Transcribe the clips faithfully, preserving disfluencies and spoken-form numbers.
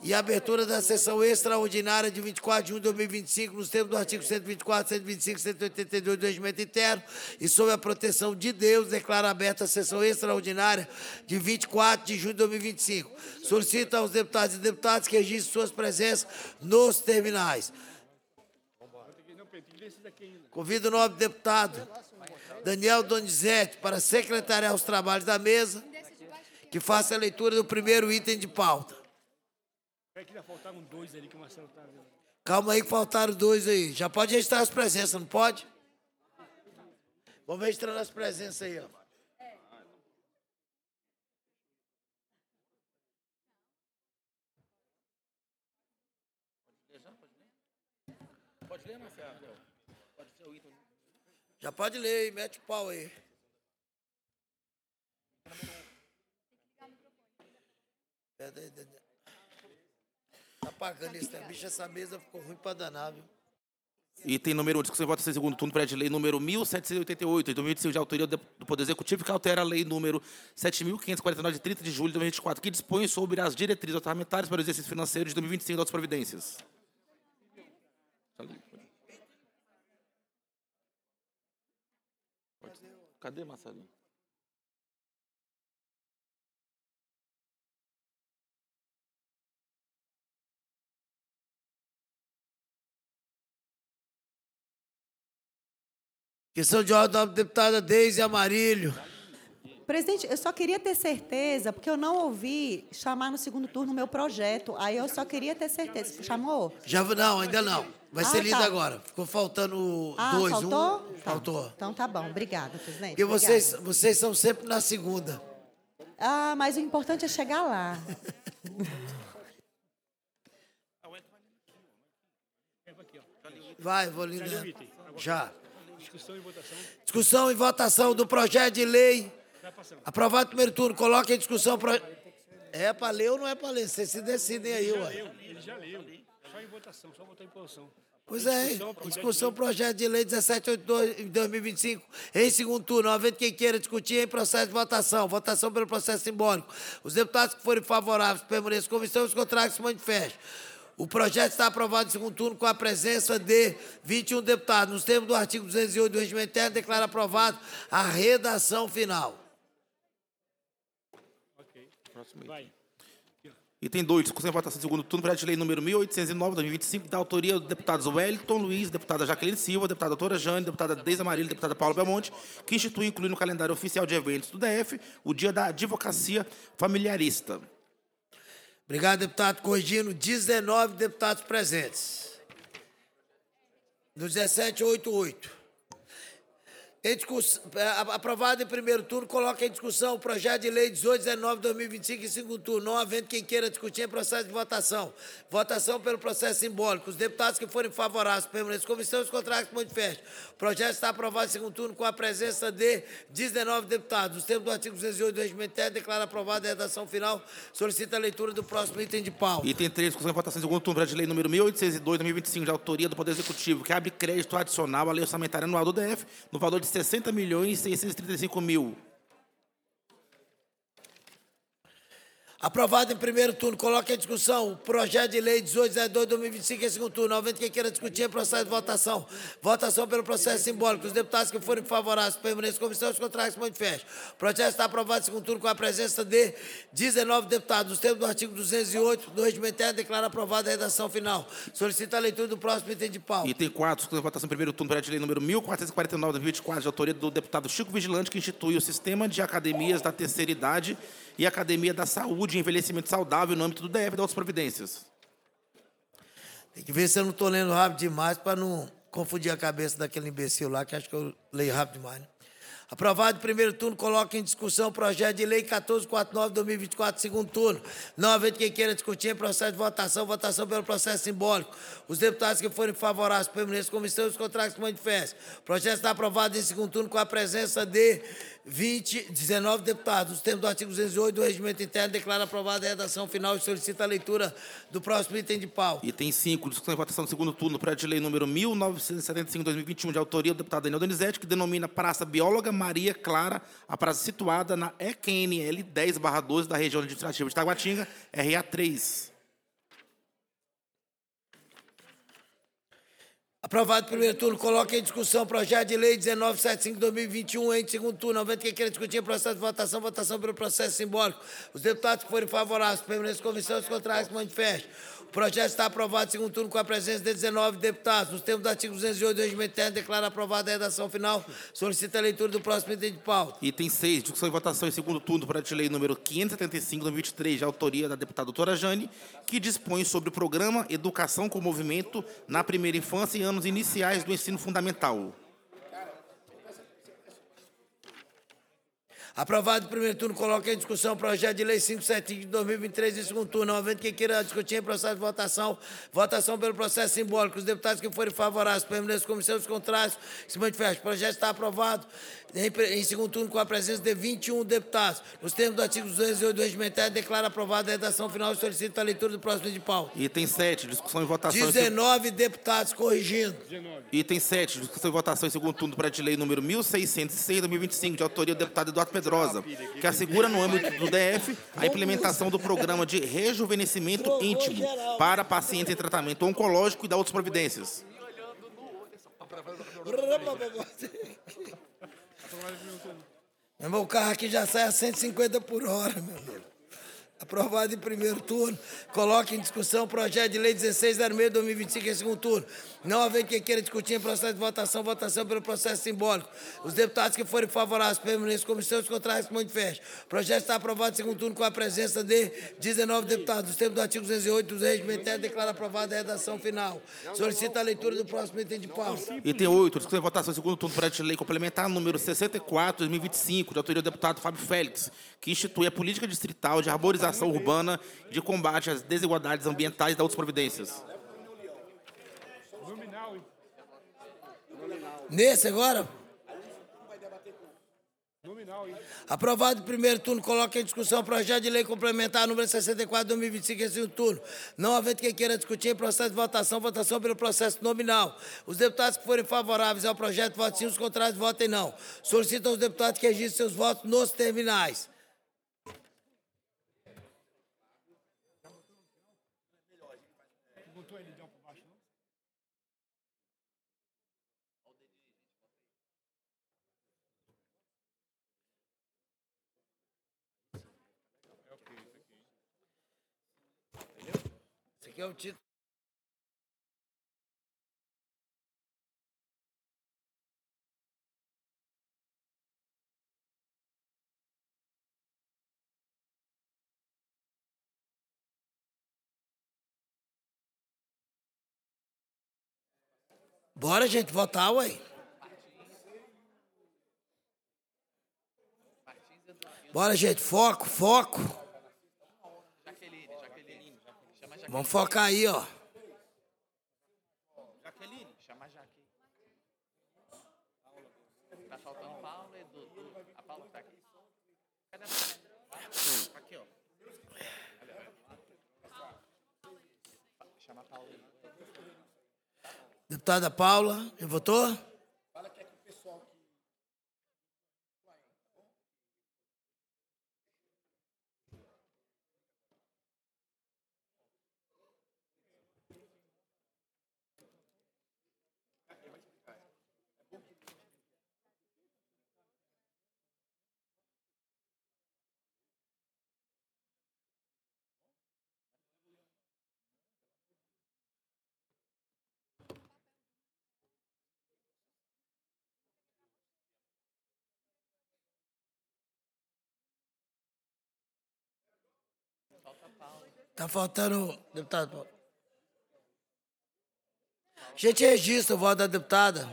e a abertura da sessão extraordinária de vinte e quatro de junho de dois mil e vinte e cinco, nos termos do artigo cento e vinte e quatro, cento e vinte e cinco, cento e oitenta e dois do Regimento Interno, e sob a proteção de Deus, declara aberta a sessão extraordinária de vinte e quatro de junho de dois mil e vinte e cinco. Solicito aos deputados e deputadas que registrem suas presenças nos terminais. Convido o nobre deputado Daniel Donizete para secretariar os trabalhos da mesa, que faça a leitura do primeiro item de pauta. Calma aí que faltaram dois aí. Já pode registrar as presenças, não pode? Vamos registrando as presenças aí, ó. Pode ler, Marcelo? Pode ser o item. Já pode ler aí, mete o pau aí. Tá pagando isso, né? Bicho, essa mesa ficou ruim pra danar, viu? Item número um, discussão e votação em segundo turno, projeto de lei número mil setecentos e oitenta e oito, de dois mil e vinte e cinco, de autoria do Poder Executivo, que altera a lei número sete mil quinhentos e quarenta e nove, de trinta de julho de dois mil e vinte e quatro, que dispõe sobre as diretrizes orçamentárias para o exercício financeiro de dois mil e vinte e cinco e outras providências. Cadê, Marcelinho? Questão de ordem da deputada Deise Amarílio. Presidente, eu só queria ter certeza, porque eu não ouvi chamar no segundo turno o meu projeto. Aí eu só queria ter certeza. Chamou? Já, não, ainda não. Vai Ah, ser lido tá. agora. Ficou faltando Ah, dois. faltou? Um, Tá. Faltou. Então tá bom. Obrigada, presidente. Porque vocês, Obrigada. vocês são sempre na segunda. Ah, mas o importante é chegar lá. Vai, vou ler. Já. Discussão e votação do projeto de lei. Aprovado no primeiro turno. Coloque em discussão. Pro... É para ler ou não é para ler? Vocês se decidem aí, ué. Ele já leu. Só em votação, só votou em posição. Pois é, em discussão, projeto de lei dezessete oitenta e dois de dois mil e vinte e cinco, em segundo turno, havendo quem queira discutir em processo de votação, votação pelo processo simbólico. Os deputados que forem favoráveis permaneçam em comissão, os contrários se manifestem. O projeto está aprovado em segundo turno com a presença de vinte e um deputados. Nos termos do artigo duzentos e oito do Regimento Interno, declara aprovado a redação final. Ok. Vai. Item dois, discussão e votação em segundo turno, projeto de lei número mil oitocentos e nove, de dois mil e vinte e cinco, da autoria dos deputados Wellington Luiz, deputada Jaqueline Silva, deputada doutora Jane, deputada Deise Amarílio, deputada Paula Belmonte, que institui e inclui no calendário oficial de eventos do D F o Dia da Advocacia Familiarista. Obrigado, deputado. Corrigindo, dezenove deputados presentes. No dezessete oitenta e oito. Em discussão, aprovado em primeiro turno, coloca em discussão o projeto de lei dezoito dezenove de dois mil e vinte e cinco em segundo turno, não havendo quem queira discutir em processo de votação. Votação pelo processo simbólico. Os deputados que forem favoráveis permaneçam em comissão, os contrários se manifestem. O projeto está aprovado em segundo turno com a presença de dezenove deputados. Nos termos do artigo duzentos e oito do Regimento Interno, declara aprovada a redação final. Solicita a leitura do próximo item de pauta. Item três, discussão e votação em segundo turno, projeto de lei número mil oitocentos e dois, de dois mil e vinte e cinco, de autoria do Poder Executivo, que abre crédito adicional à lei orçamentária anual do D F, no valor de sessenta milhões seiscentos e trinta e cinco mil. Aprovado em primeiro turno, coloca em discussão o projeto de lei dezoito zero dois de dois mil e vinte e cinco em segundo turno, não havendo quem queira discutir em processo de votação. Votação pelo processo simbólico. Os deputados que forem favoráveis permaneçam em comissão, os contrários se manifestem. O projeto está aprovado em segundo turno com a presença de dezenove deputados. Nos termos do artigo duzentos e oito do Regimento Interno, declara aprovada a redação final. Solicita a leitura do próximo item de pauta. Item quatro, discussão e votação em primeiro turno, projeto de lei número mil quatrocentos e quarenta e nove, de dois mil e vinte e quatro, de autoria do deputado Chico Vigilante, que institui o sistema de academias da terceira idade e Academia da Saúde e Envelhecimento Saudável no âmbito do D F e das outras providências. Tem que ver se eu não estou lendo rápido demais para não confundir a cabeça daquele imbecil lá, que acho que eu leio rápido demais, né? Aprovado em primeiro turno, coloca em discussão o projeto de lei quatorze quarenta e nove de dois mil e vinte e quatro, segundo turno. Não havendo quem queira discutir em processo de votação, votação pelo processo simbólico. Os deputados que forem favoráveis permaneçam em comissão e os contrários se manifestem. O projeto está aprovado em segundo turno com a presença de vinte, dezenove deputados. Os termos do artigo duzentos e oito do Regimento Interno, declara aprovada a redação final e solicita a leitura do próximo item de pauta. Item cinco, discussão e votação no segundo turno, projeto de lei número mil novecentos e setenta e cinco, de dois mil e vinte e um, de autoria do deputado Daniel Donizete, que denomina Praça Bióloga Maria Clara, a praça situada na E Q N L dez barra doze da região administrativa de Taguatinga, R A três. Aprovado em primeiro turno, coloca em discussão o projeto de lei dezenove setenta e cinco de dois mil e vinte e um em segundo turno. Havendo quem queira discutir o processo de votação, votação pelo processo simbólico. Os deputados que forem favoráveis, permaneçam com convicção, os contrários que manifestem. O projeto está aprovado em segundo turno com a presença de dezenove deputados. Nos termos do artigo duzentos e oito do regimento interno, declara aprovada a redação final. Solicita a leitura do próximo item de pauta. Item seis, discussão e votação em segundo turno do projeto de lei número quinhentos e setenta e cinco de dois mil e vinte e três, de autoria da deputada doutora Jane, que dispõe sobre o programa Educação com Movimento na Primeira Infância e anos iniciais do ensino fundamental. Aprovado em primeiro turno, coloca em discussão o projeto de lei quinhentos e setenta e cinco de dois mil e vinte e três em segundo turno. Não havendo quem queira discutir em processo de votação, votação pelo processo simbólico. Os deputados que forem favoráveis, permaneçam com comissão, os contrários que se manifestem. O projeto está aprovado em, em segundo turno com a presença de vinte e um deputados. Nos termos do artigo duzentos e oito do regimento interno, declara aprovada a redação final e solicita a leitura do próximo item de pauta. Item sete, discussão e votação... dezenove deputados corrigindo. Item sete, discussão e votação em segundo turno do projeto de lei número mil seiscentos e seis de dois mil e vinte e cinco, de autoria do deputado Eduardo Pedrosa, que assegura no âmbito do D F a implementação do programa de rejuvenescimento íntimo para pacientes em tratamento oncológico e da outras providências. Meu irmão, o carro aqui já sai a cento e cinquenta por hora, meu amigo. Aprovado em primeiro turno. Coloque em discussão o projeto de lei dezesseis zero seis de dois mil e vinte e cinco em segundo turno. Não havendo quem queira discutir em processo de votação, votação pelo processo simbólico. Os deputados que forem favoráveis, permaneçam com comissão, os contrários que manifestem. O projeto está aprovado em segundo turno com a presença de dezenove deputados. Nos termos do artigo duzentos e oito do regimento interno, declara aprovada a redação final. Solicita a leitura do próximo item de pauta. Item oito, discussão e votação em segundo turno do projeto de lei complementar número sessenta e quatro de dois mil e vinte e cinco, de autoria do deputado Fábio Félix, que institui a política distrital de arborização urbana e de combate às desigualdades ambientais e da outras providências. Nesse agora? Aprovado em primeiro turno, coloca em discussão o projeto de lei complementar número sessenta e quatro de dois mil e vinte e cinco em segundo turno. Não havendo quem queira discutir em processo de votação, votação pelo processo nominal. Os deputados que forem favoráveis ao projeto votem sim, os contrários votem não. Solicitam aos deputados que registrem seus votos nos terminais. Esse aqui é o título. Bora, gente, votar, ué. Bora, gente, foco, foco. Vamos focar aí, ó. Jaqueline, chama a Jaque. Tá faltando Paulo e Dudu. A Paula tá aqui. Cadê a Paula? Aqui, ó. Chama a Paula. Deputada Paula, já votou? Tá faltando, deputado Paulo. A gente registra o voto da deputada.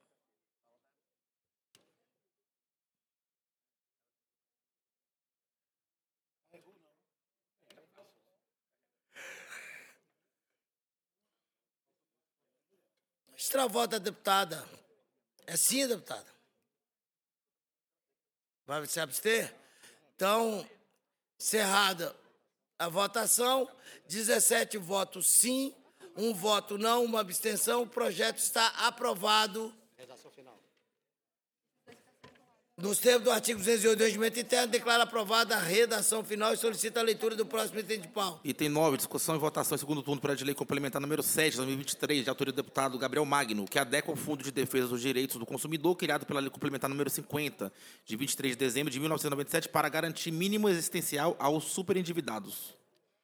Registrar o voto da deputada. É sim, deputada? Vai se abster? Então, encerrada a votação, dezessete votos sim, um voto não, uma abstenção. O projeto está aprovado. Redação final. nos termos do artigo duzentos e oito do Regimento Interno, declara aprovada a redação final e solicita a leitura do próximo item de pauta. Item nove, discussão e votação em segundo turno do projeto de lei complementar número sete, de dois mil e vinte e três, de autoria do deputado Gabriel Magno, que adequa o Fundo de Defesa dos Direitos do Consumidor, criado pela lei complementar número cinquenta, de vinte e três de dezembro de mil novecentos e noventa e sete, para garantir mínimo existencial aos superendividados.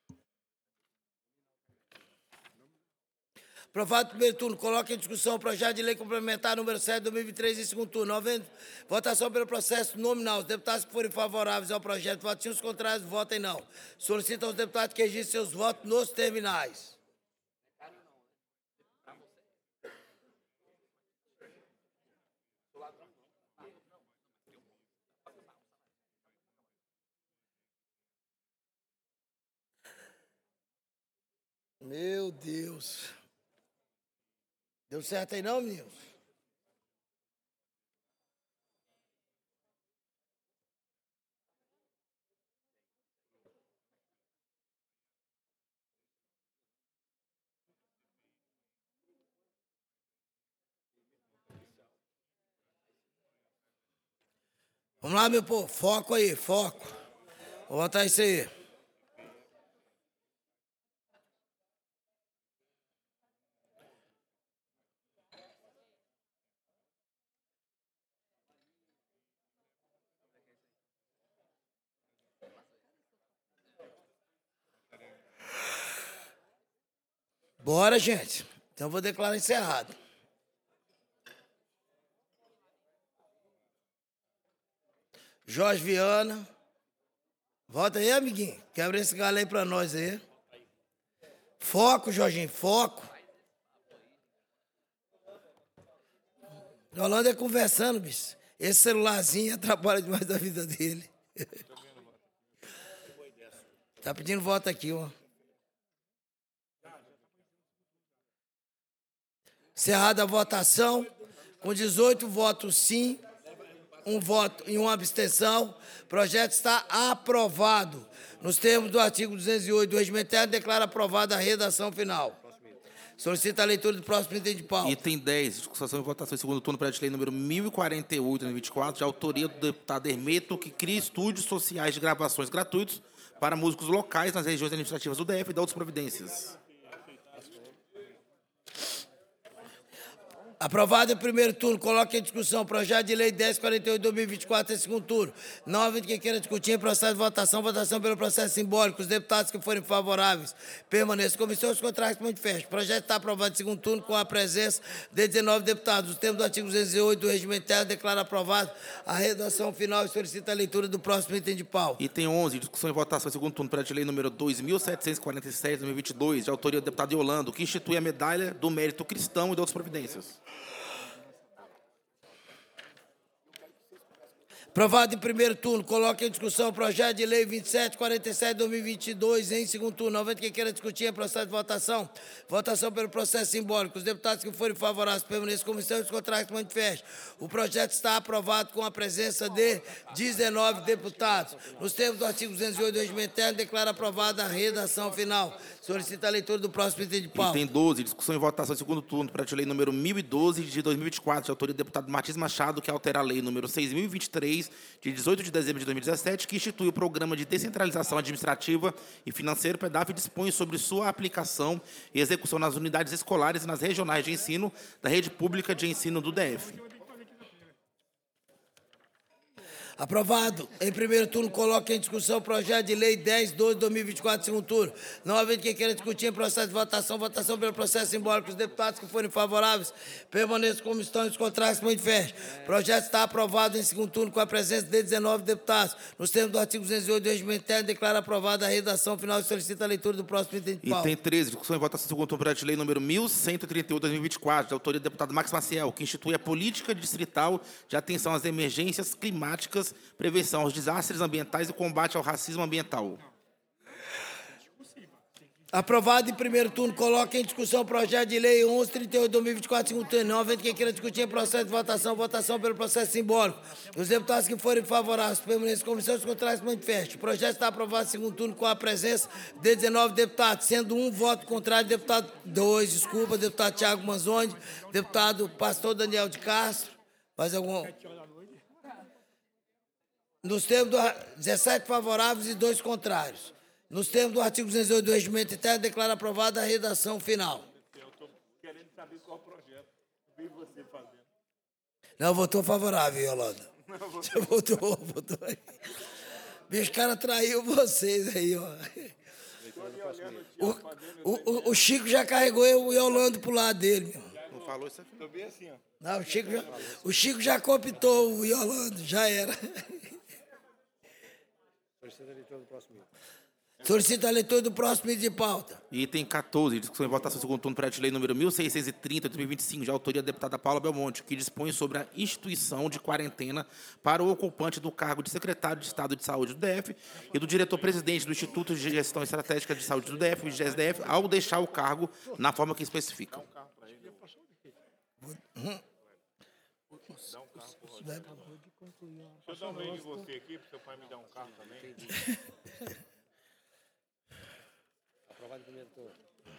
Aprovado o primeiro turno. Coloque em discussão o projeto de lei complementar número sete de dois mil e vinte e três em segundo turno. Havendo votação pelo processo nominal. Os deputados que forem favoráveis ao projeto votem sim, os contrários votem não. Solicito aos deputados que registrem seus votos nos terminais. Meu Deus. Deu certo aí não, meninos? Vamos lá, meu povo. Foco aí, foco. Vou botar isso aí. Bora, gente. Então eu vou declarar encerrado. Jorge Viana. Volta aí, amiguinho. Quebra esse galho aí pra nós aí. Foco, Jorginho, foco. Yolanda é conversando, bicho. Esse celularzinho atrapalha demais da vida dele. Tá pedindo voto aqui, ó. Encerrada a votação, com dezoito votos sim, um voto e uma abstenção, o projeto está aprovado. Nos termos do artigo duzentos e oito do Regimento Interno, declara aprovada a redação final. Solicita a leitura do próximo item de pauta. Item dez, discussão e votação em segundo turno do projeto de lei número mil e quarenta e oito, de dois mil e vinte e quatro, de autoria do deputado Hermeto, que cria estúdios sociais de gravações gratuitos para músicos locais nas regiões administrativas do D F e da outras providências. Aprovado em primeiro turno, coloque em discussão o projeto de lei dez quarenta e oito de dois mil e vinte e quatro em segundo turno. Não havendo quem queira discutir em processo de votação, votação pelo processo simbólico. Os deputados que forem favoráveis permaneçam. Comissão, os contrários que manifestem. O projeto está aprovado em segundo turno com a presença de dezenove deputados. Os termos do artigo duzentos e oito do Regimento Interno declara aprovado a redação final e solicita a leitura do próximo item de pauta. Item onze, discussão e votação em segundo turno do projeto de lei número dois mil setecentos e quarenta e sete, de dois mil e vinte e dois, de autoria do deputado Yolando, que institui a medalha do mérito cristão e de outras providências. Aprovado em primeiro turno, coloque em discussão o projeto de lei vinte e sete quarenta e sete de dois mil e vinte e dois em segundo turno. Não havendo quem queira discutir em processo de votação, votação pelo processo simbólico. Os deputados que forem favoráveis permaneçam como estão e os contrários que manifestem. O projeto está aprovado com a presença de dezenove deputados. Nos termos do artigo duzentos e oito do Regimento Interno, declara aprovada a redação final. Solicita a leitura do próximo item de pauta. Item doze, discussão e votação em segundo turno do projeto de lei número mil e doze de dois mil e vinte e quatro, de autoria do deputado Martins Machado, que altera a lei número seis mil e vinte e três, de dezoito de dezembro de dois mil e dezessete, que institui o Programa de Descentralização Administrativa e Financeiro, P E D A F, e dispõe sobre sua aplicação e execução nas unidades escolares e nas regionais de ensino da rede pública de ensino do D F. Aprovado. Em primeiro turno, coloque em discussão o projeto de lei dez doze de dois mil e vinte e quatro, segundo turno. Não havendo quem queira discutir em processo de votação, votação pelo processo simbólico. Os deputados que forem favoráveis permaneçam como estão e os contrários que manifestem. O projeto está aprovado em segundo turno com a presença de dezenove deputados. Nos termos do artigo duzentos e oito do Regimento Interno, declara aprovada a redação final e solicita a leitura do próximo item de pauta. Item treze, discussão e votação em segundo turno do projeto de lei número mil cento e trinta e oito de dois mil e vinte e quatro, de autoria do deputado Max Maciel, que institui a política distrital de atenção às emergências climáticas, prevenção aos desastres ambientais e combate ao racismo ambiental. Aprovado em primeiro turno, coloque em discussão o projeto de lei onze trinta e oito de dois mil e vinte e quatro, segundo turno. Não havendo quem queira discutir em processo de votação, votação pelo processo simbólico. Os deputados que forem favoráveis permaneçam como estão, os contrários que manifestem. O projeto está aprovado em segundo turno com a presença de dezenove deputados, sendo um voto contrário, deputado dois, desculpa, deputado Tiago Manzoni, deputado pastor Daniel de Castro. Mais algum? Nos termos do ar- dezessete favoráveis e dois contrários. Nos termos do artigo duzentos e oito do Regimento Interno, declaro aprovada a redação final. Eu estou querendo saber qual projeto. Vi você fazendo. Não, votou favorável, Yolanda. Você votou, votou aí. Bicho, o cara traiu vocês aí, ó. O, o, o, o Chico já carregou o Yolanda pro lado dele, meu. Não falou isso aqui? Estou bem assim, ó. Não, o Chico já, o Chico já cooptou o Yolanda, já era. Solicita a leitura do próximo item de pauta. Item quatorze, discussão e votação segundo turno, projeto de lei número mil seiscentos e trinta, de dois mil e vinte e cinco, de autoria da deputada Paula Belmonte, que dispõe sobre a instituição de quarentena para o ocupante do cargo de secretário de Estado de Saúde do D F e do diretor-presidente do Instituto de Gestão Estratégica de Saúde do D F, o I G E S D F, ao deixar o cargo na forma que especifica. Deixa eu dar um meio de você aqui, para seu pai me dar um carro também. Aprovado em primeiro turno.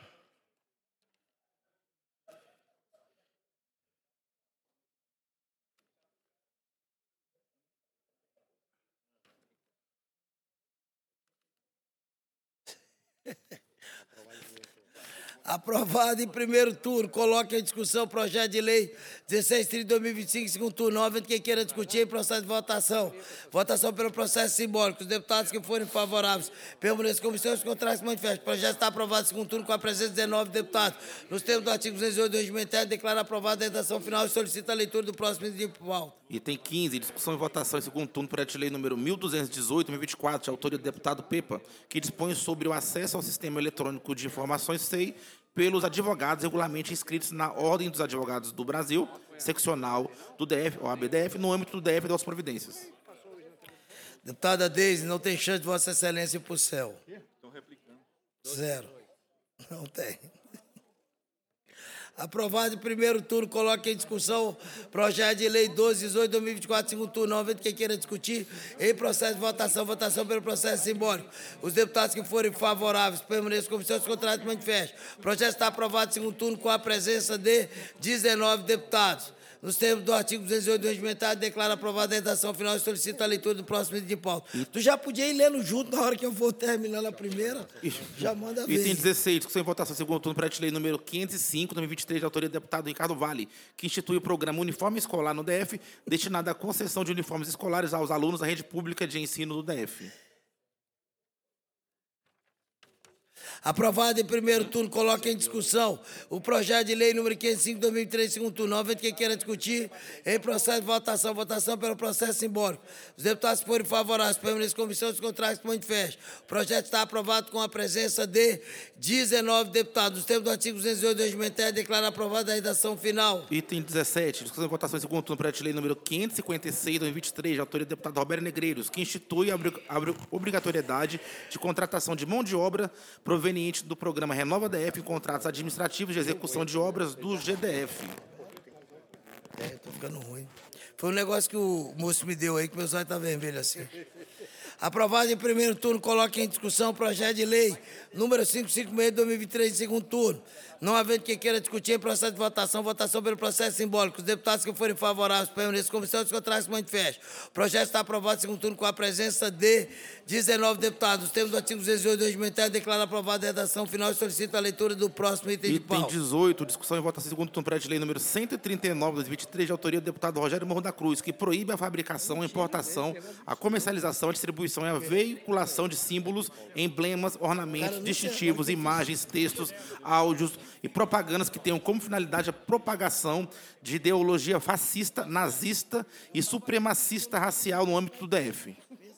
Aprovado em primeiro turno. Coloque em discussão o projeto de lei dezesseis trinta de dois mil e vinte e cinco, segundo turno. Não havendo quem queira discutir em processo de votação. Votação pelo processo simbólico. Os deputados que forem favoráveis permaneçam como estão, os contrários se manifestam. O projeto está aprovado em segundo turno com a presença de dezenove deputados. Nos termos do artigo duzentos e oito do Regimento Interno, declara aprovada a redação final e solicita a leitura do próximo item de pauta. Item quinze, discussão e votação em segundo turno, projeto de lei número mil duzentos e dezoito, dois mil e vinte e quatro, de autoria do deputado Pepa, que dispõe sobre o acesso ao sistema eletrônico de informações S E I pelos advogados regularmente inscritos na Ordem dos Advogados do Brasil, seccional do D F, ou A B D F, no âmbito do D F e das providências. Deputada Deise, não tem chance de Vossa Excelência ir para o céu. Estão replicando. Zero. Não tem. Aprovado em primeiro turno, coloque em discussão projeto de lei doze dezoito de dois mil e vinte e quatro, segundo turno. Não havendo quem queira discutir, em processo de votação, votação pelo processo simbólico. Os deputados que forem favoráveis permaneçam como seus contrários manifestam. O projeto está aprovado em segundo turno com a presença de dezenove deputados. Nos termos do artigo duzentos e oito do Regimento, declara aprovada a redação final e solicita a leitura do próximo item de pauta. Tu já podia ir lendo junto na hora que eu for terminando a primeira? Já manda ver. Item dezesseis, discussão e votação segundo turno, projeto de lei número quinhentos e cinco, dois mil e vinte e três, de autoria do deputado Ricardo Vale, que institui o programa Uniforme Escolar no D F, destinado à concessão de uniformes escolares aos alunos da rede pública de ensino do D F. Aprovado em primeiro turno, coloca em discussão o projeto de lei número quinhentos e cinco de dois mil e três, segundo turno. Não havendo quem queira discutir, em processo de votação, votação pelo processo simbólico. Os deputados que forem favoráveis, permaneçam como estão, os contrários se manifestam. O projeto está aprovado com a presença de dezenove deputados. Nos termos do artigo duzentos e oito do Regimento Interno, declara aprovada a redação final. Item dezessete, discussão e votação em segundo turno, projeto de lei número quinhentos e cinquenta e seis, de dois mil e vinte e três, de autoria do deputado Roberto Negreiros, que institui a obri- a obri- obrigatoriedade de contratação de mão de obra proveniente do programa Renova D F em contratos administrativos de execução de obras do G D F. É, tô ficando ruim. Foi um negócio que o moço me deu aí, que meu olhos tá vermelho assim. Aprovado em primeiro turno, coloque em discussão o projeto de lei número quinhentos e cinquenta e seis de dois mil e vinte e três, em segundo turno. Não havendo quem queira discutir em processo de votação, votação pelo processo simbólico. Os deputados que forem favoráveis permaneçam como estão, os contrários se manifestam. O projeto está aprovado em segundo turno com a presença de dezenove deputados. Os termos do artigo duzentos e oito do Regimento Interno, declara aprovada a redação final e solicita a leitura do próximo item de Item pauta. dezoito, discussão e votação em segundo turno, projeto de lei número cento e trinta e nove, de dois mil e vinte e três, de autoria do deputado Rogério Morro da Cruz, que proíbe a fabricação, a importação, a comercialização, a distribuição e a veiculação de símbolos, emblemas, ornamentos, distintivos, imagens, textos, áudios e propagandas que tenham como finalidade a propagação de ideologia fascista, nazista e supremacista racial no âmbito do D F.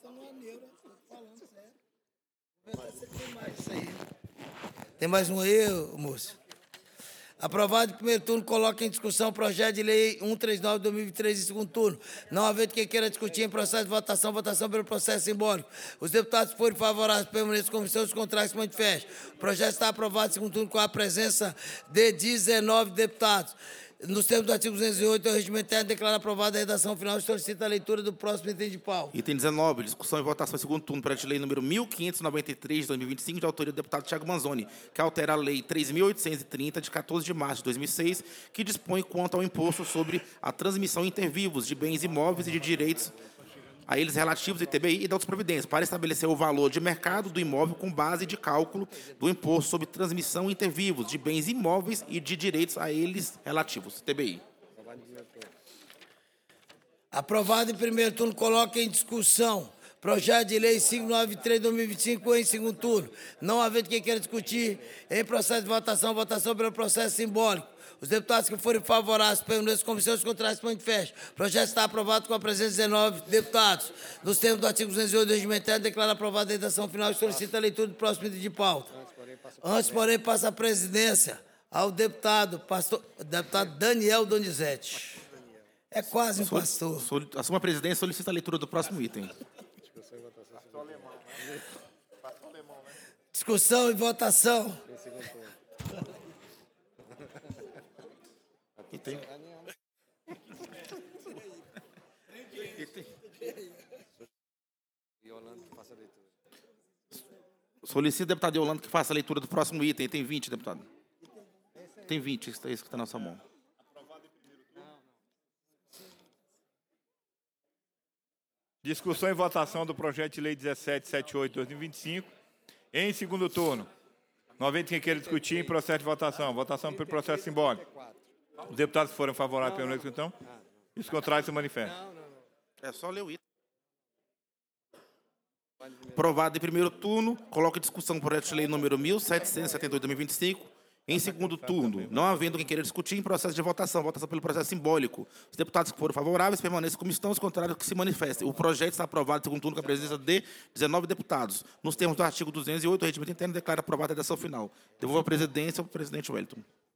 Tem mais um aí, moço? Aprovado em primeiro turno, coloca em discussão o projeto de lei cento e trinta e nove de dois mil e vinte e três, em segundo turno. Não havendo quem queira discutir em processo de votação, votação pelo processo simbólico. Os deputados que forem favoráveis permaneçam como estão, os contrários se manifestam. O projeto está aprovado em segundo turno com a presença de dezenove deputados. Nos termos do artigo duzentos e oito do Regimento Interno, declara aprovada a redação final e solicita a leitura do próximo item de pauta. Item dezenove, discussão e votação em segundo turno, projeto de lei número mil quinhentos e noventa e três, de dois mil e vinte e cinco, de autoria do deputado Thiago Manzoni, que altera a lei três mil oitocentos e trinta, de quatorze de março de dois mil e seis, que dispõe quanto ao imposto sobre a transmissão inter vivos de bens imóveis e de direitos a eles relativos I T B I e da outras providências, para estabelecer o valor de mercado do imóvel com base de cálculo do imposto sobre transmissão inter vivos de bens imóveis e de direitos a eles relativos, I T B I. Aprovado em primeiro turno, coloca em discussão projeto de lei quinhentos e noventa e três de dois mil e vinte e cinco em segundo turno. Não havendo quem queira discutir em processo de votação, votação pelo processo simbólico. Os deputados que forem favoráveis permaneçam como seus contrários se manifestem. O projeto está aprovado com a presença de dezenove deputados. Nos termos do artigo duzentos e oito do regimento interno, declara aprovada a redação final e solicita a leitura do próximo item de pauta. Antes, porém, passa a presidência ao deputado, pastor, deputado Daniel Donizete. É quase um pastor. Assuma a presidência e solicita a leitura do próximo item. Discussão e votação. Item. Solicito, deputado Yolanda, que faça a leitura do próximo item. Tem vinte, deputado. Tem vinte, isso é isso que está na nossa mão. Discussão e votação do projeto de lei dezessete setenta e oito de dois mil e vinte e cinco. Em segundo turno. Não havendo quem queira discutir em processo de votação. Votação pelo processo simbólico. Os deputados que forem favoráveis pela discussão, os contrários se manifestam. É só ler o item. Aprovado em primeiro turno, coloca em discussão o projeto de lei número mil setecentos e setenta e oito de dois mil e vinte e cinco. Em segundo turno, não havendo quem queira discutir em processo de votação, votação pelo processo simbólico. Os deputados que forem favoráveis permaneçam como estão, os contrários que se manifestem. O projeto está aprovado em segundo turno com a presença de dezenove deputados. Nos termos do artigo duzentos e oito do regimento interno, declara aprovada a redação final. Devolvo a presidência ao presidente Wellington.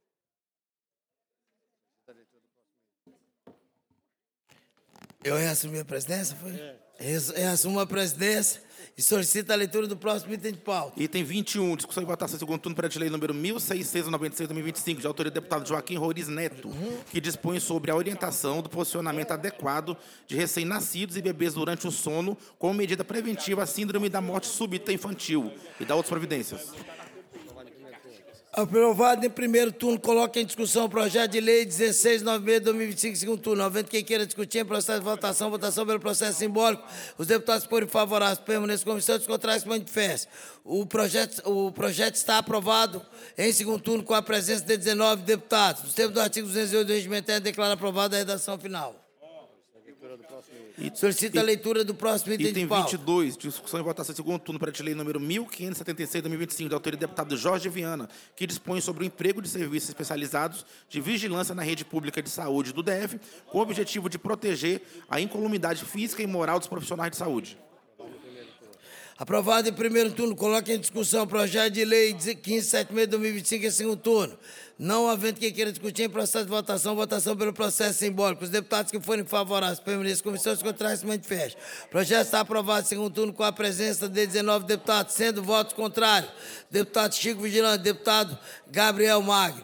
Eu reassumi a presidência, foi? É. Reassumo a presidência e solicito a leitura do próximo item de pauta. Item vinte e um, discussão e votação segundo turno, projeto de lei número mil seiscentos e noventa e seis de dois mil e vinte e cinco, de autoria do deputado Joaquim Roriz Neto, uhum. que dispõe sobre a orientação do posicionamento adequado de recém-nascidos e bebês durante o sono, como medida preventiva à síndrome da morte súbita infantil e da outras providências. Aprovado em primeiro turno, coloca em discussão o projeto de lei dezesseis noventa e seis de dois mil e vinte e cinco, segundo turno. Não havendo quem queira discutir em processo de votação, votação pelo processo simbólico. Os deputados que forem favoráveis permaneçam como estão, os contrários se manifestem. O projeto, o projeto está aprovado em segundo turno com a presença de dezenove deputados. Nos termos do artigo duzentos e oito do regimento interno, declara aprovada a redação final. Solicita a leitura do próximo item, item de pauta. vinte e dois, discussão e votação segundo turno para a lei número mil quinhentos e setenta e seis de dois mil e vinte e cinco, da autoria do deputado Jorge Viana, que dispõe sobre o emprego de serviços especializados de vigilância na rede pública de saúde do D F, com o objetivo de proteger a incolumidade física e moral dos profissionais de saúde. Aprovado em primeiro turno, coloca em discussão o projeto de lei quinhentos e setenta e seis de dois mil e vinte e cinco em segundo turno. Não havendo quem queira discutir em processo de votação, votação pelo processo simbólico. Os deputados que forem favoráveis permaneçam como estão, os contrários se manifestem. O projeto está aprovado em segundo turno com a presença de dezenove deputados, sendo votos contrários. Deputado Chico Vigilante, deputado Gabriel Magno.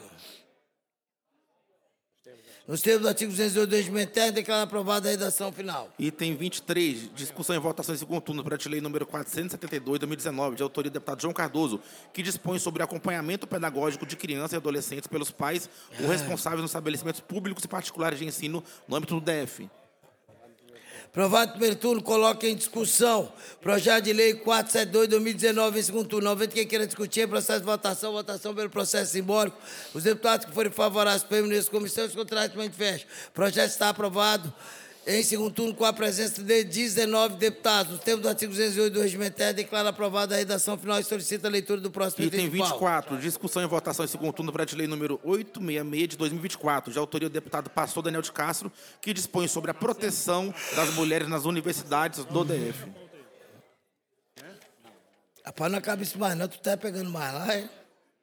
Nos termos do artigo duzentos e oito do regimento interno, declara aprovada a redação final. Item vinte e três, discussão e votação em segundo turno para a lei número quatrocentos e setenta e dois de dois mil e dezenove, de autoria do deputado João Cardoso, que dispõe sobre acompanhamento pedagógico de crianças e adolescentes pelos pais ou responsáveis nos estabelecimentos públicos e particulares de ensino no âmbito do D F. Aprovado em primeiro turno, coloca em discussão projeto de lei quatrocentos e setenta e dois de dois mil e dezenove em segundo turno. Não havendo quem queira discutir em processo de votação, votação pelo processo simbólico. Os deputados que forem favoráveis permaneçam como estão, os contrários se manifestem. O projeto está aprovado em segundo turno com a presença de dezenove deputados. Nos termos do artigo duzentos e oito do regimento interno, declara aprovada a redação final e solicita a leitura do próximo item. Item vinte e quatro, pauta. Discussão e votação em segundo turno para a lei número oitocentos e sessenta e seis de dois mil e vinte e quatro, de autoria do deputado pastor Daniel de Castro, que dispõe sobre a proteção das mulheres nas universidades do D F. Rapaz, não acaba isso mais não, tu tá pegando mais lá, é?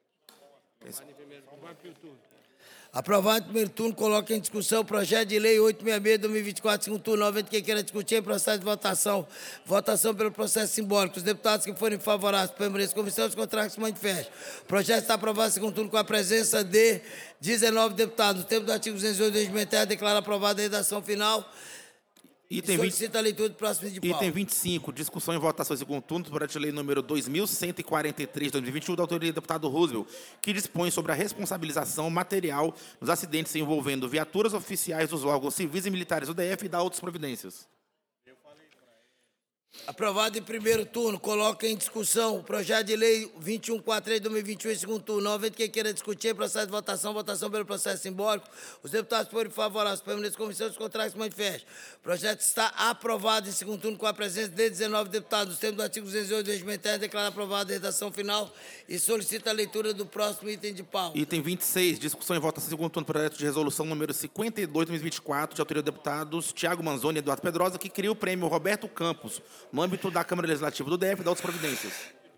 Aprovado em primeiro turno, coloca em discussão o projeto de lei oitocentos e sessenta e seis de dois mil e vinte e quatro, segundo turno. Não havendo quem queira discutir em processo de votação, votação pelo processo simbólico. Os deputados que forem favoráveis permaneçam como estão, os contrários se manifestem. O projeto está aprovado em segundo turno com a presença de dezenove deputados. No tempo do artigo duzentos e oito do regimento interno, declara aprovada a redação final. Item solicita a leitura do próximo de pauta. Item vinte e cinco, discussão e votação em segundo turno para a lei número dois mil cento e quarenta e três de dois mil e vinte e um, da autoria do deputado Roosevelt, que dispõe sobre a responsabilização material nos acidentes envolvendo viaturas oficiais dos órgãos civis e militares do D F e da outras providências. Aprovado em primeiro turno. Coloca em discussão o projeto de lei vinte e um, quarenta e três de dois mil e vinte e um em segundo turno. Não havendo quem queira discutir, processo de votação, votação pelo processo simbólico. Os deputados forem favoráveis, permanentes comissões, os contrários se manifestem. O projeto está aprovado em segundo turno com a presença de dezenove deputados. Nos termos do artigo duzentos e oito do regimento interno, declara aprovada a redação final e solicita a leitura do próximo item de pauta. Item vinte e seis, discussão e votação em segundo turno do projeto de resolução número cinquenta e dois de dois mil e vinte e quatro, de autoria de deputados Tiago Manzoni e Eduardo Pedrosa, que cria o prêmio Roberto Campos, no âmbito da Câmara Legislativa do D F e da outras providências.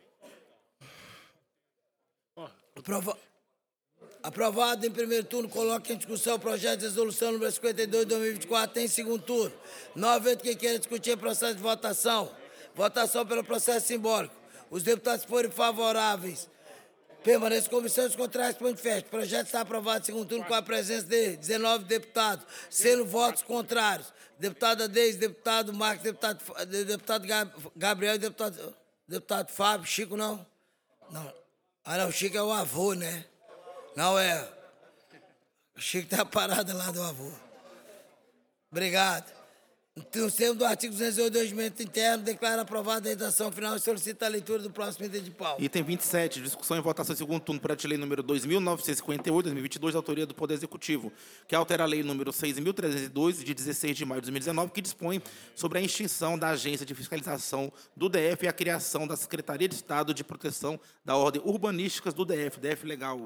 Aprova... Aprovado em primeiro turno, coloca em discussão o projeto de resolução número cinquenta e dois de dois mil e vinte e quatro em segundo turno. Não havendo quem queira discutir processo de votação, votação pelo processo simbólico. Os deputados forem favoráveis, permaneçam comissões, os contrários se manifestem. O projeto está aprovado em segundo turno com a presença de dezenove deputados, sendo votos contrários. Deputada Deise, deputado Marcos, deputado, deputado Gabriel, deputado, deputado Fábio, Chico não? Não. Ah, não, o Chico é o avô, né? Não é. O Chico tá parado lá do avô. Obrigado. Nos termos do artigo duzentos e oito do regimento interno, declara aprovada a redação final e solicita a leitura do próximo item de pauta. Item vinte e sete, discussão e votação em segundo turno do projeto de lei número dois mil novecentos e cinquenta e oito de dois mil e vinte e dois, da autoria do Poder Executivo, que altera a lei número seis mil trezentos e dois, de dezesseis de maio de dois mil e dezenove, que dispõe sobre a extinção da Agência de Fiscalização do D F e a criação da Secretaria de Estado de Proteção da Ordem Urbanísticas do D F, D F Legal.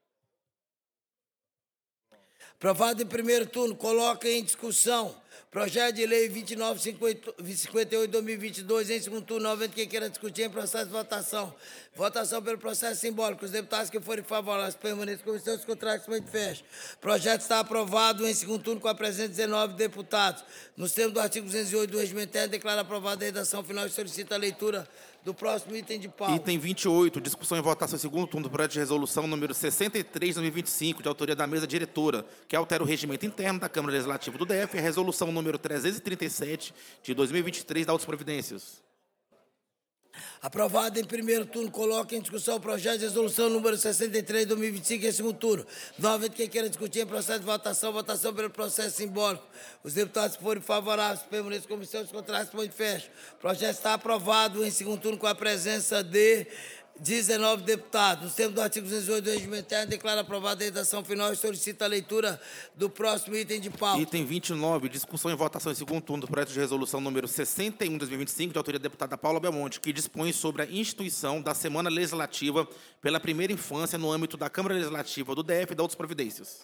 Aprovado em primeiro turno, coloca em discussão projeto de lei vinte e nove cinquenta e oito de dois mil e vinte e dois, em segundo turno, não havendo quem queira discutir em processo de votação. Votação pelo processo simbólico. Os deputados que forem favoráveis, permanentes, comissões, os contrários se manifestem. O projeto está aprovado em segundo turno com a presença de dezenove deputados. Nos termos do artigo duzentos e oito do regimento interno, declara aprovada a redação final e solicita a leitura do próximo item de pauta. Item vinte e oito, discussão e votação em segundo turno do projeto de resolução número sessenta e três de dois mil e vinte e cinco, de autoria da mesa diretora, que altera o regimento interno da Câmara Legislativa do D F e a resolução número trezentos e trinta e sete de dois mil e vinte e três da outras providências. Aprovado em primeiro turno, coloca em discussão o projeto de resolução número sessenta e três de dois mil e vinte e cinco em segundo turno. Não havendo quem queira discutir em processo de votação, votação pelo processo simbólico. Os deputados que forem favoráveis, permanentes comissões, os contrários se manifestem. O projeto está aprovado em segundo turno com a presença de dezenove deputados. Nos termos do artigo duzentos e oito do regimento interno, declara aprovada a redação final e solicita a leitura do próximo item de pauta. Item vinte e nove, discussão e votação em segundo turno do projeto de resolução número sessenta e um de dois mil e vinte e cinco, de autoria da deputada Paula Belmonte, que dispõe sobre a instituição da Semana Legislativa pela Primeira Infância no âmbito da Câmara Legislativa do D F e da outras providências.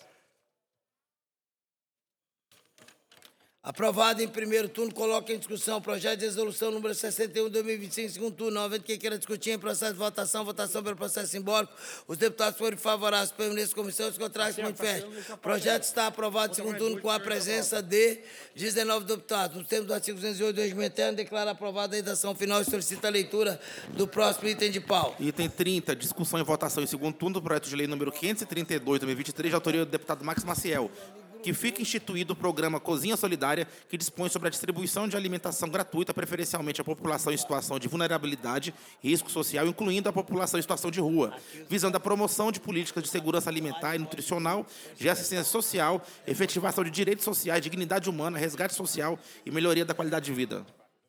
Aprovado em primeiro turno, coloca em discussão o projeto de resolução número sessenta e um de dois mil e vinte e cinco, segundo turno. Não havendo quem queira discutir em processo de votação, votação pelo processo simbólico. Os deputados forem favoráveis, permanentes comissões, os contrários se manifestem. O projeto está aprovado em segundo turno com a presença de dezenove deputados. Nos termos do artigo duzentos e oito do regimento interno, declara aprovada a redação final e solicita a leitura do próximo item de pauta. Item trinta, discussão e votação em segundo turno do projeto de lei número quinhentos e trinta e dois de dois mil e vinte e três, de autoria do deputado Max Maciel, que fica instituído o programa Cozinha Solidária, que dispõe sobre a distribuição de alimentação gratuita, preferencialmente à população em situação de vulnerabilidade e risco social, incluindo a população em situação de rua, visando a promoção de políticas de segurança alimentar e nutricional, de assistência social, efetivação de direitos sociais, dignidade humana, resgate social e melhoria da qualidade de vida.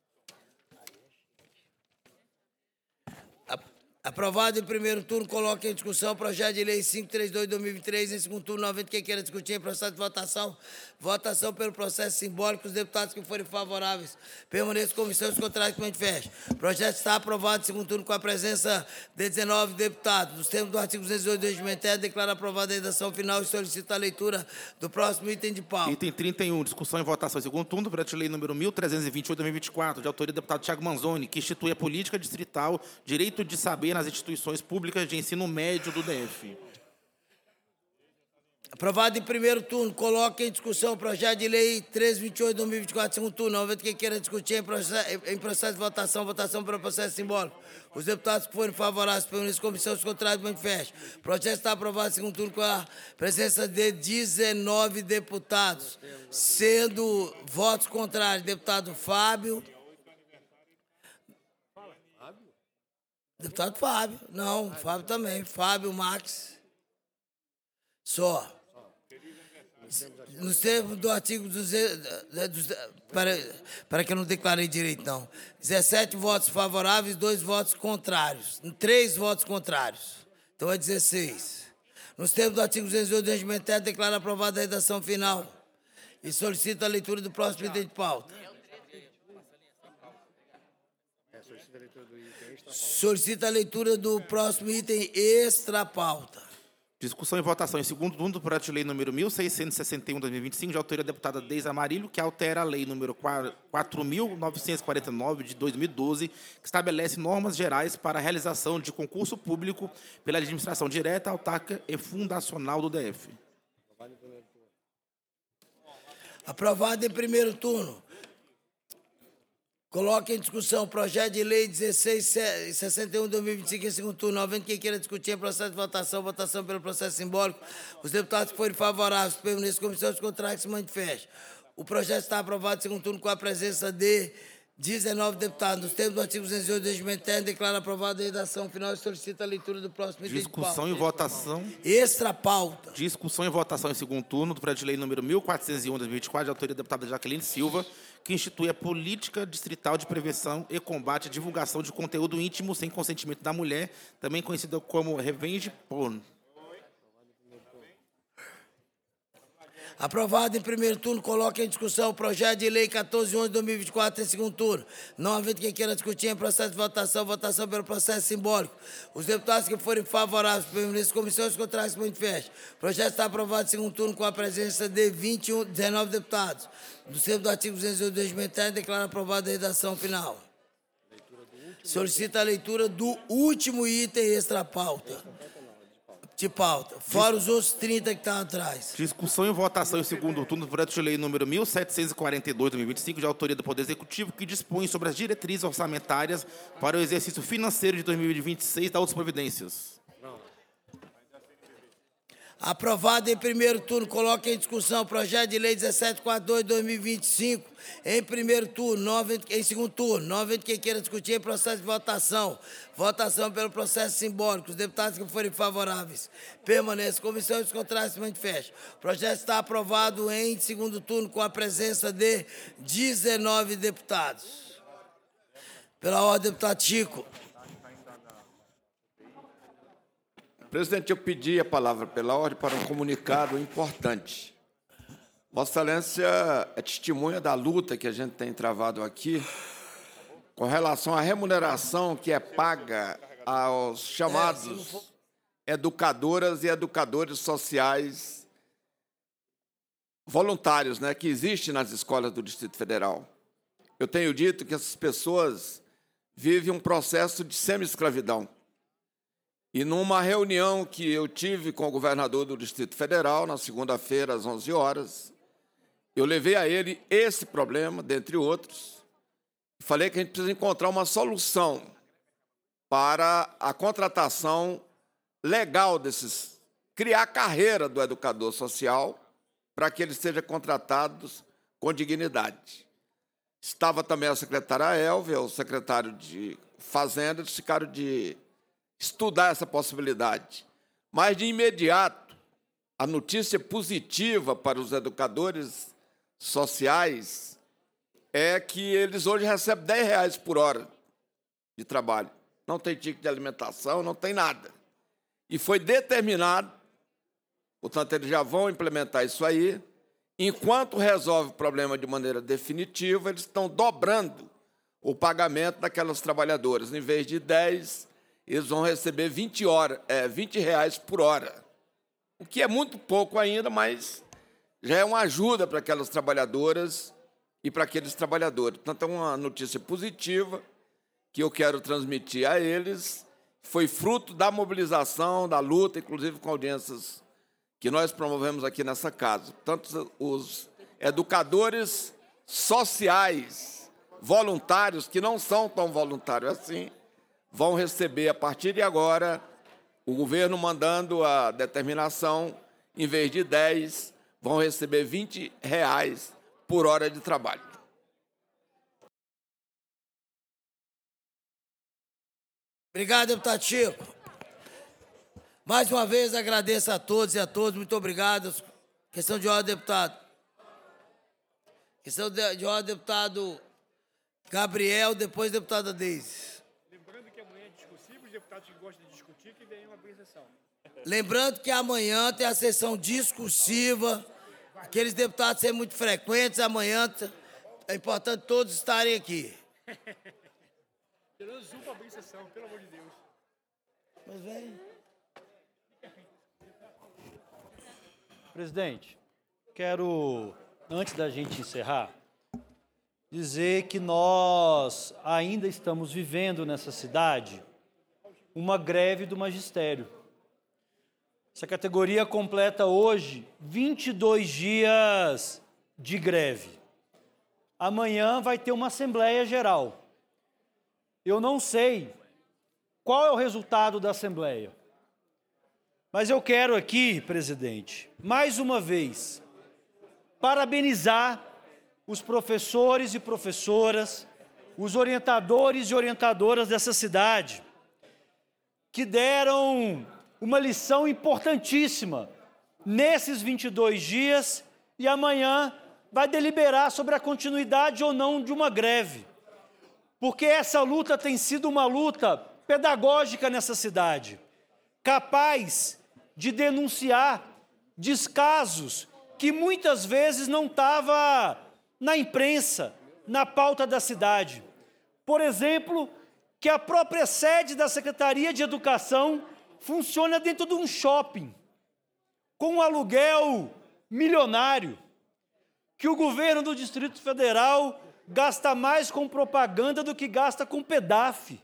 Aprovado em primeiro turno, coloca em discussão o projeto de lei quinhentos e trinta e dois de dois mil e vinte e três, em segundo turno, não havendo quem queira discutir em processo de votação, votação pelo processo simbólico. Os deputados que forem favoráveis, permaneçam comissões, os contrários que manifestem. O projeto está aprovado em segundo turno com a presença de dezenove deputados. Nos termos do artigo duzentos e oito do regimento interno, declara aprovada a redação final e solicita a leitura do próximo item de pauta. Item trinta e um, discussão e votação em segundo turno do projeto de lei número mil trezentos e vinte e oito de dois mil e vinte e quatro, de autoria do deputado Tiago Manzoni, que institui a política distrital Direito de Saber nas instituições públicas de ensino médio do D F. Aprovado em primeiro turno, coloca em discussão o projeto de lei trezentos e vinte e oito de dois mil e vinte e quatro, segundo turno. Não havendo quem queira discutir em processo, em processo de votação, votação pelo processo simbólico. Os deputados que forem favoráveis, permanentes comissão, os contrários, manifestem. O projeto está aprovado em segundo turno com a presença de dezenove deputados, sendo votos contrários, deputado Fábio. Deputado Fábio. Não, Fábio também. Fábio, Max. Só. Nos termos do artigo duzentos... Para, para que eu não declarei direito, não. dezessete votos favoráveis, dois votos contrários. Três votos contrários. Então é dezesseis. Nos termos do artigo duzentos e oito do regimento interno, declara aprovada a redação final e solicita a leitura do próximo item de pauta. Solicita a leitura do próximo item extra-pauta. Discussão e votação em segundo turno do projeto de lei número mil seiscentos e sessenta e um, dois mil e vinte e cinco, de autoria da deputada Deise Amarillo, que altera a lei número quatro mil novecentos e quarenta e nove, de dois mil e doze, que estabelece normas gerais para a realização de concurso público pela administração direta, autárquica e fundacional do D F. Aprovado em primeiro turno. Coloque em discussão o projeto de lei dezesseis e sessenta e um, dois mil e vinte e cinco, em segundo turno. Não havendo quem queira discutir em processo de votação, votação pelo processo simbólico. Os deputados que forem favoráveis, permaneçam em comissão, os contrários que se manifestem. O projeto está aprovado em segundo turno com a presença de dezenove deputados. Nos termos do artigo duzentos e oito do regimento interno, declara aprovada a redação final e solicita a leitura do próximo item de pauta. Discussão e votação. Extra pauta. Discussão e votação em segundo turno do projeto de lei número mil quatrocentos e um, dois mil e vinte e quatro, de autoria da deputada Jaqueline Silva, que institui a política distrital de prevenção e combate à divulgação de conteúdo íntimo sem consentimento da mulher, também conhecida como revenge porn. Aprovado em primeiro turno, coloque em discussão o projeto de lei quatorze e onze de dois mil e vinte e quatro, em segundo turno. Não havendo quem queira discutir em processo de votação, votação pelo processo simbólico. Os deputados que forem favoráveis, permaneçam em comissão, os contrários se manifestem. O projeto está aprovado em segundo turno com a presença de vinte e um, dezenove deputados. Do termo do artigo duzentos e oito do regimento interno, declara aprovada a redação final. Solicita a leitura do último item extra-pauta. De pauta, fora os outros trinta que estão atrás. Discussão e votação em segundo turno do projeto de lei número mil setecentos e quarenta e dois, de dois mil e vinte e cinco, de autoria do Poder Executivo, que dispõe sobre as diretrizes orçamentárias para o exercício financeiro de dois mil e vinte e seis da outras providências. Aprovado em primeiro turno, coloque em discussão o projeto de lei dezessete e quarenta e dois de dois mil e vinte e cinco, em primeiro turno, não havendo, em segundo turno, não havendo quem queira discutir em processo de votação. Votação pelo processo simbólico. Os deputados que forem favoráveis permaneçam em comissão e os contrários se manifestem. O projeto está aprovado em segundo turno com a presença de dezenove deputados. Pela ordem, deputado Chico. Presidente, eu pedi a palavra pela ordem para um comunicado importante. Vossa Excelência é testemunha da luta que a gente tem travado aqui com relação à remuneração que é paga aos chamados educadoras e educadores sociais voluntários, né, que existem nas escolas do Distrito Federal. Eu tenho dito que essas pessoas vivem um processo de semi-escravidão. E numa reunião que eu tive com o governador do Distrito Federal, na segunda-feira, às onze horas, eu levei a ele esse problema, dentre outros, e falei que a gente precisa encontrar uma solução para a contratação legal desses, criar a carreira do educador social para que ele seja contratado com dignidade. Estava também a secretária Elvia, o secretário de Fazenda, eles ficaram de estudar essa possibilidade. Mas, de imediato, a notícia positiva para os educadores sociais é que eles hoje recebem dez reais por hora de trabalho. Não tem ticket de alimentação, não tem nada. E foi determinado, portanto, eles já vão implementar isso aí. Enquanto resolve o problema de maneira definitiva, eles estão dobrando o pagamento daquelas trabalhadoras. Em vez de dez, eles vão receber vinte, hora, é, vinte reais por hora. O que é muito pouco ainda, mas já é uma ajuda para aquelas trabalhadoras e para aqueles trabalhadores. Portanto, é uma notícia positiva que eu quero transmitir a eles. Foi fruto da mobilização, da luta, inclusive com audiências que nós promovemos aqui nessa casa. Tanto os educadores sociais, voluntários, que não são tão voluntários assim, vão receber, a partir de agora, o governo mandando a determinação, em vez de dez, vão receber vinte reais por hora de trabalho. Obrigado, deputado Chico. Mais uma vez, agradeço a todos e a todos. Muito obrigado Questão de ordem, deputado. Questão de, de ordem, deputado Gabriel, depois deputada Deise. Lembrando que amanhã é discussível, os deputados que gostam de discutir que venham abrir sessão. Lembrando que amanhã tem a sessão discursiva, aqueles deputados serem muito frequentes, amanhã é importante todos estarem aqui. Pelo menos um para abrir sessão, pelo amor de Deus. Mas vem. Presidente, quero, antes da gente encerrar, dizer que nós ainda estamos vivendo nessa cidade uma greve do magistério. Essa categoria completa hoje vinte e dois dias de greve. Amanhã vai ter uma Assembleia Geral. Eu não sei qual é o resultado da Assembleia, mas eu quero aqui, presidente, mais uma vez, parabenizar os professores e professoras, os orientadores e orientadoras dessa cidade, que deram uma lição importantíssima nesses vinte e dois dias e amanhã vai deliberar sobre a continuidade ou não de uma greve. Porque essa luta tem sido uma luta pedagógica nessa cidade, capaz de denunciar descasos que muitas vezes não estava na imprensa, na pauta da cidade. Por exemplo, que a própria sede da Secretaria de Educação funciona dentro de um shopping, com um aluguel milionário, que o governo do Distrito Federal gasta mais com propaganda do que gasta com P E D A F,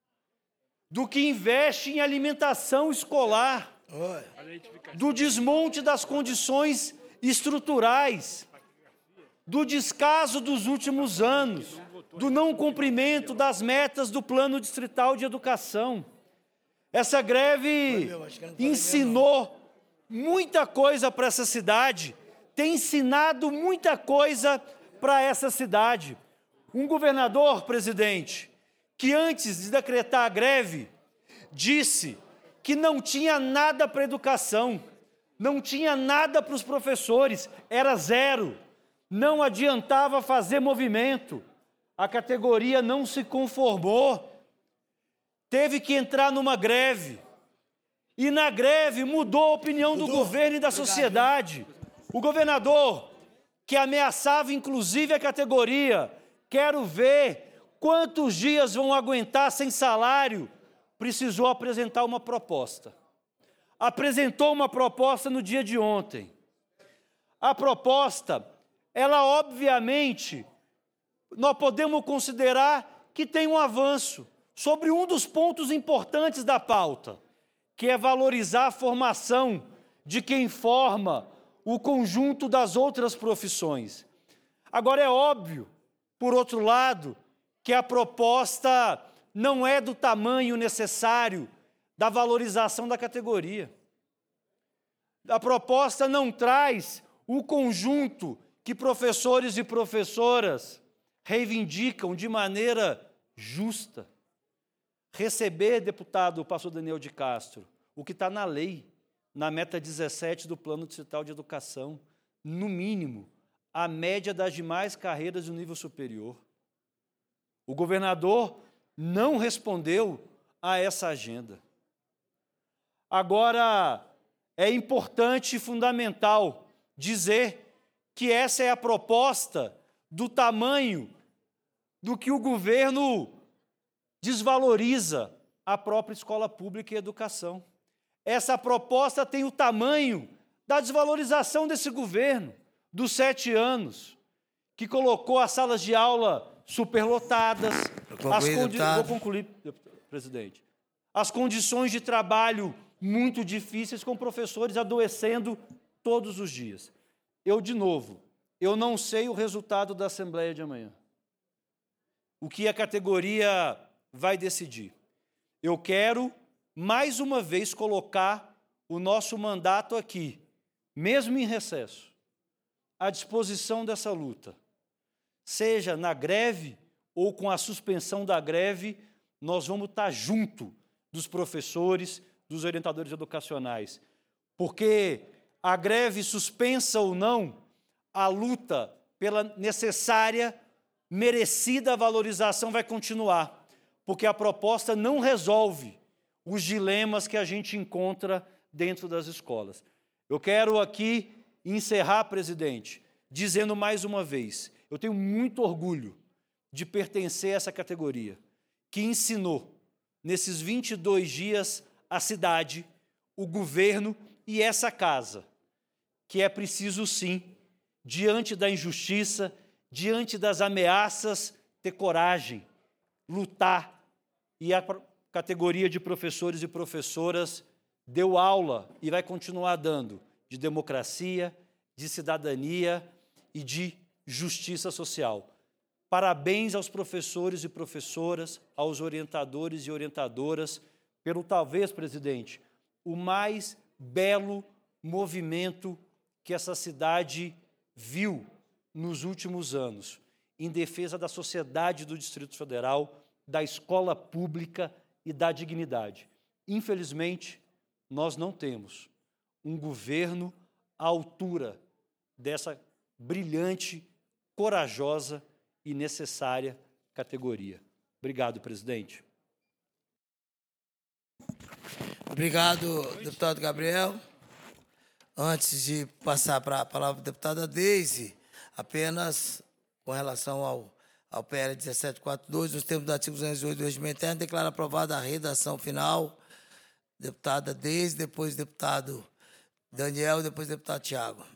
do que investe em alimentação escolar, do desmonte das condições estruturais, do descaso dos últimos anos, do não cumprimento das metas do Plano Distrital de Educação. Essa greve ensinou muita coisa para essa cidade, tem ensinado muita coisa para essa cidade. Um governador, presidente, que antes de decretar a greve, disse que não tinha nada para a educação, não tinha nada para os professores, era zero, não adiantava fazer movimento. A categoria não se conformou, teve que entrar numa greve, e na greve mudou a opinião do governo e da sociedade. O governador, que ameaçava inclusive a categoria, quero ver quantos dias vão aguentar sem salário, precisou apresentar uma proposta. Apresentou uma proposta no dia de ontem. A proposta, ela obviamente, nós podemos considerar que tem um avanço sobre um dos pontos importantes da pauta, que é valorizar a formação de quem forma o conjunto das outras profissões. Agora, é óbvio, por outro lado, que a proposta não é do tamanho necessário da valorização da categoria. A proposta não traz o conjunto que professores e professoras reivindicam de maneira justa. Receber, deputado pastor Daniel de Castro, o que está na lei, na meta dezessete do Plano Distrital de Educação, no mínimo, a média das demais carreiras do nível superior. O governador não respondeu a essa agenda. Agora, é importante e fundamental dizer que essa é a proposta do tamanho do que o governo desvaloriza a própria escola pública e educação. Essa proposta tem o tamanho da desvalorização desse governo, dos sete anos, que colocou as salas de aula superlotadas, as condi... Vou concluir, presidente. As condições de trabalho muito difíceis, com professores adoecendo todos os dias. Eu, de novo, eu não sei o resultado da Assembleia de amanhã. O que a categoria vai decidir. Eu quero, mais uma vez, colocar o nosso mandato aqui, mesmo em recesso, à disposição dessa luta. Seja na greve ou com a suspensão da greve, nós vamos estar junto dos professores, dos orientadores educacionais, porque a greve suspensa ou não, a luta pela necessária, merecida valorização vai continuar, porque a proposta não resolve os dilemas que a gente encontra dentro das escolas. Eu quero aqui encerrar, presidente, dizendo mais uma vez, eu tenho muito orgulho de pertencer a essa categoria, que ensinou, nesses vinte e dois dias, a cidade, o governo e essa casa, que é preciso, sim, diante da injustiça, diante das ameaças, ter coragem, lutar. E a categoria de professores e professoras deu aula e vai continuar dando de democracia, de cidadania e de justiça social. Parabéns aos professores e professoras, aos orientadores e orientadoras, pelo talvez, presidente, o mais belo movimento que essa cidade viu nos últimos anos, em defesa da sociedade do Distrito Federal, da escola pública e da dignidade. Infelizmente, nós não temos um governo à altura dessa brilhante, corajosa e necessária categoria. Obrigado, presidente. Obrigado, deputado Gabriel. Antes de passar para a palavra da deputada Deise, apenas com relação ao, ao P L dezessete quarenta e dois, nos termos do artigo duzentos e oito do Regimento Interno, declara aprovada a redação final. Deputada Deise, depois deputado Daniel, depois deputado Tiago.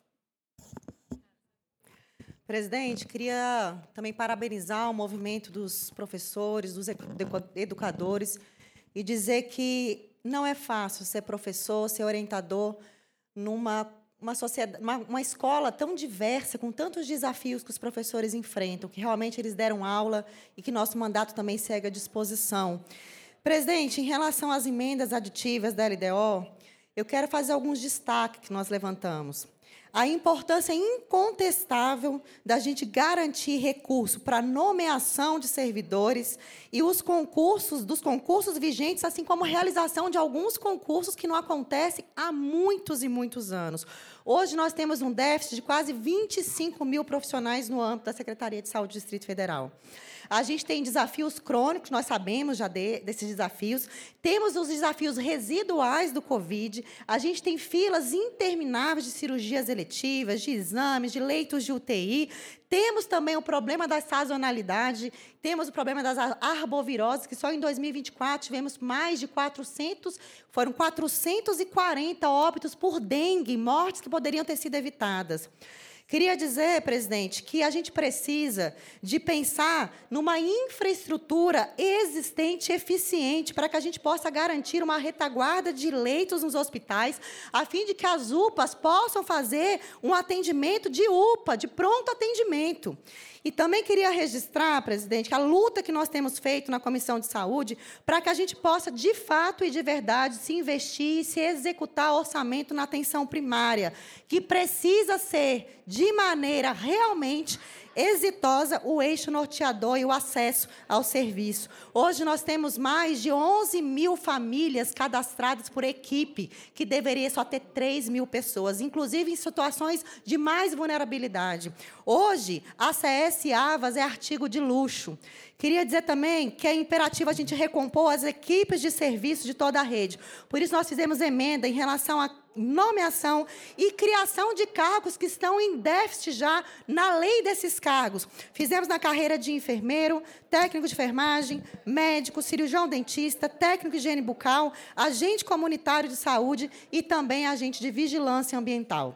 Presidente, queria também parabenizar o movimento dos professores, dos educadores, e dizer que não é fácil ser professor, ser orientador numa uma, sociedade, uma, uma escola tão diversa, com tantos desafios que os professores enfrentam, que realmente eles deram aula e que nosso mandato também segue à disposição. Presidente, em relação às emendas aditivas da L D O, eu quero fazer alguns destaques que nós levantamos. A importância incontestável da gente garantir recurso para nomeação de servidores e os concursos, dos concursos vigentes, assim como a realização de alguns concursos que não acontecem há muitos e muitos anos. Hoje, nós temos um déficit de quase vinte e cinco mil profissionais no âmbito da Secretaria de Saúde do Distrito Federal. A gente tem desafios crônicos, nós sabemos já de, desses desafios. Temos os desafios residuais do Covid. A gente tem filas intermináveis de cirurgias eletivas, de exames, de leitos de U T I. Temos também o problema da sazonalidade. Temos o problema das arboviroses, que só em dois mil e vinte e quatro tivemos mais de quatrocentos, foram quatrocentos e quarenta óbitos por dengue, mortes que poderiam ter sido evitadas. Queria dizer, presidente, que a gente precisa de pensar numa infraestrutura existente, eficiente, para que a gente possa garantir uma retaguarda de leitos nos hospitais, a fim de que as U P As possam fazer um atendimento de U P A, de pronto atendimento. E também queria registrar, presidente, a luta que nós temos feito na Comissão de Saúde para que a gente possa, de fato e de verdade, se investir e se executar orçamento na atenção primária, que precisa ser, de maneira realmente exitosa, o eixo norteador e o acesso ao serviço. Hoje nós temos mais de onze mil famílias cadastradas por equipe, que deveria só ter três mil pessoas, inclusive em situações de mais vulnerabilidade. Hoje, a C S Avas é artigo de luxo. Queria dizer também que é imperativo a gente recompor as equipes de serviço de toda a rede. Por isso, nós fizemos emenda em relação à nomeação e criação de cargos que estão em déficit já na lei desses cargos. Fizemos na carreira de enfermeiro, técnico de enfermagem, médico, cirurgião dentista, técnico de higiene bucal, agente comunitário de saúde e também agente de vigilância ambiental.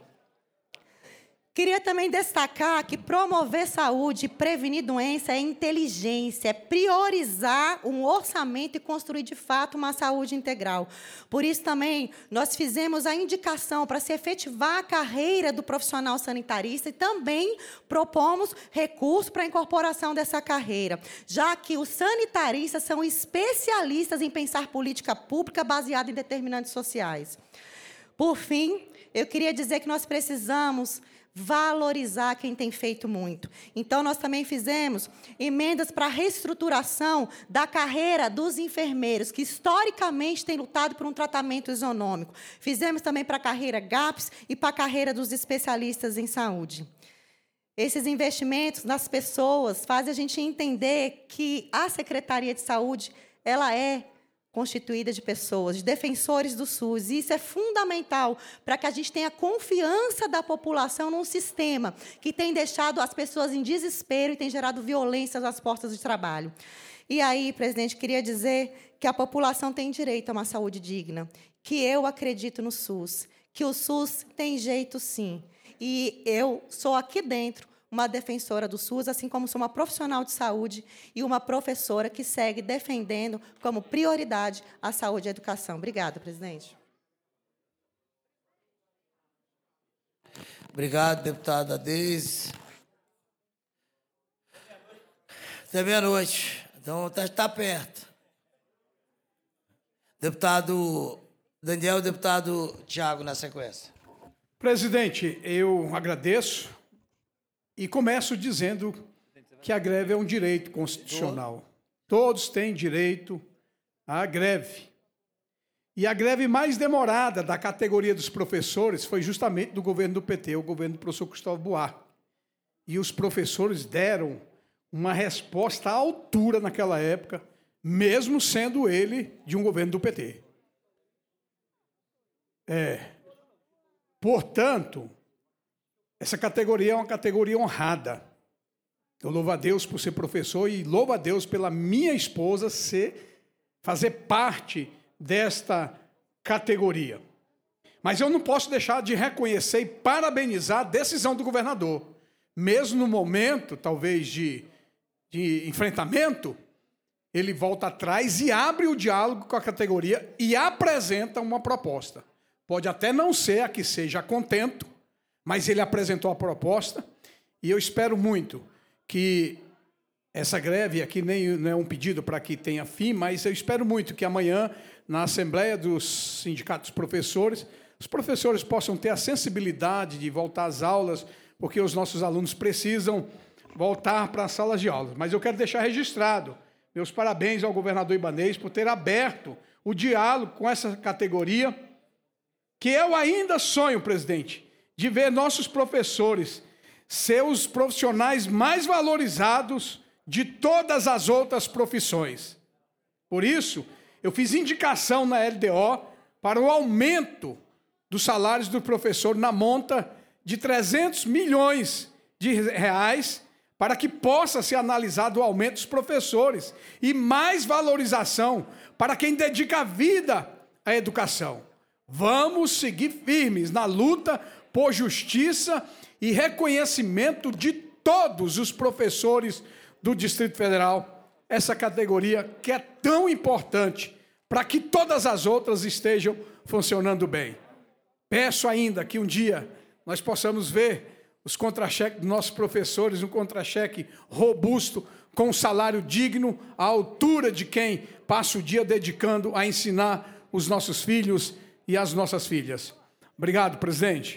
Queria também destacar que promover saúde e prevenir doença é inteligência, é priorizar um orçamento e construir, de fato, uma saúde integral. Por isso, também, nós fizemos a indicação para se efetivar a carreira do profissional sanitarista e também propomos recursos para a incorporação dessa carreira, já que os sanitaristas são especialistas em pensar política pública baseada em determinantes sociais. Por fim, eu queria dizer que nós precisamos valorizar quem tem feito muito. Então, nós também fizemos emendas para a reestruturação da carreira dos enfermeiros, que historicamente têm lutado por um tratamento isonômico. Fizemos também para a carreira GAPS e para a carreira dos especialistas em saúde. Esses investimentos nas pessoas fazem a gente entender que a Secretaria de Saúde ela é constituída de pessoas, de defensores do SUS. E isso é fundamental para que a gente tenha confiança da população num sistema que tem deixado as pessoas em desespero e tem gerado violência nas portas de trabalho. E aí, presidente, queria dizer que a população tem direito a uma saúde digna, que eu acredito no SUS, que o SUS tem jeito, sim. E eu sou aqui dentro uma defensora do SUS, assim como sou uma profissional de saúde e uma professora que segue defendendo como prioridade a saúde e a educação. Obrigada, presidente. Obrigado, deputada Deise. Até meia-noite. Então, está perto. Deputado Daniel e deputado Tiago, na sequência. Presidente, eu agradeço e começo dizendo que a greve é um direito constitucional. Todos têm direito à greve. E a greve mais demorada da categoria dos professores foi justamente do governo do P T, o governo do professor Cristóvão Buarque. E os professores deram uma resposta à altura naquela época, mesmo sendo ele de um governo do P T. É, portanto, essa categoria é uma categoria honrada. Eu louvo a Deus por ser professor e louvo a Deus pela minha esposa ser, fazer parte desta categoria. Mas eu não posso deixar de reconhecer e parabenizar a decisão do governador. Mesmo no momento, talvez, de, de enfrentamento, ele volta atrás e abre o diálogo com a categoria e apresenta uma proposta. Pode até não ser a que seja a contento, mas ele apresentou a proposta e eu espero muito que essa greve, aqui nem não é um pedido para que tenha fim, mas eu espero muito que amanhã, na Assembleia dos Sindicatos Professores, os professores possam ter a sensibilidade de voltar às aulas, porque os nossos alunos precisam voltar para as salas de aulas. Mas eu quero deixar registrado meus parabéns ao governador Ibanez por ter aberto o diálogo com essa categoria, que eu ainda sonho, presidente, de ver nossos professores ser os profissionais mais valorizados de todas as outras profissões. Por isso, eu fiz indicação na L D O para o aumento dos salários do professor na monta de trezentos milhões de reais para que possa ser analisado o aumento dos professores e mais valorização para quem dedica a vida à educação. Vamos seguir firmes na luta por justiça e reconhecimento de todos os professores do Distrito Federal, essa categoria que é tão importante para que todas as outras estejam funcionando bem. Peço ainda que um dia nós possamos ver os contra-cheques dos nossos professores, um contra-cheque robusto, com um salário digno, à altura de quem passa o dia dedicando a ensinar os nossos filhos e as nossas filhas. Obrigado, presidente.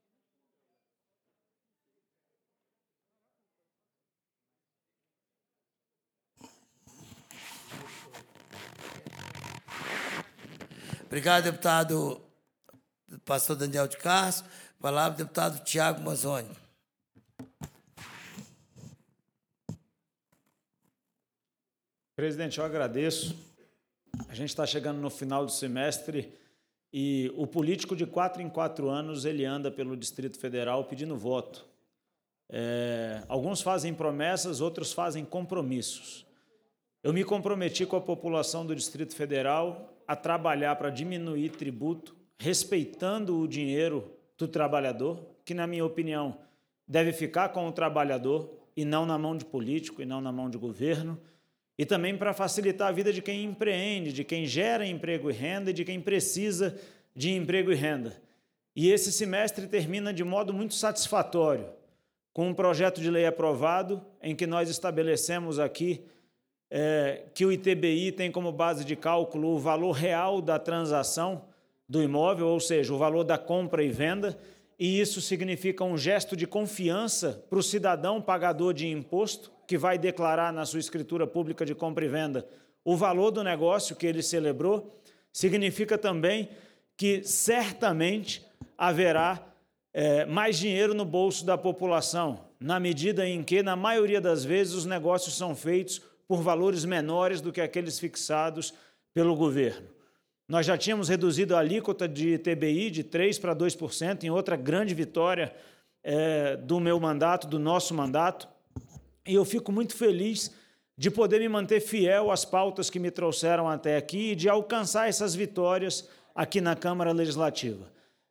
Obrigado, deputado pastor Daniel de Castro. Palavra, deputado Tiago Mazzoni. Presidente, eu agradeço. A gente está chegando no final do semestre e o político de quatro em quatro anos ele anda pelo Distrito Federal pedindo voto. É, alguns fazem promessas, outros fazem compromissos. Eu me comprometi com a população do Distrito Federal a trabalhar para diminuir tributo, respeitando o dinheiro do trabalhador, que, na minha opinião, deve ficar com o trabalhador e não na mão de político e não na mão de governo, e também para facilitar a vida de quem empreende, de quem gera emprego e renda e de quem precisa de emprego e renda. E esse semestre termina de modo muito satisfatório, com um projeto de lei aprovado, em que nós estabelecemos aqui é, que o I T B I tem como base de cálculo o valor real da transação do imóvel, ou seja, o valor da compra e venda, e isso significa um gesto de confiança para o cidadão pagador de imposto, que vai declarar na sua escritura pública de compra e venda o valor do negócio que ele celebrou. Significa também que certamente haverá é, mais dinheiro no bolso da população, na medida em que, na maioria das vezes, os negócios são feitos por valores menores do que aqueles fixados pelo governo. Nós já tínhamos reduzido a alíquota de T B I de três por cento para dois por cento, em outra grande vitória é, do meu mandato, do nosso mandato, e eu fico muito feliz de poder me manter fiel às pautas que me trouxeram até aqui e de alcançar essas vitórias aqui na Câmara Legislativa.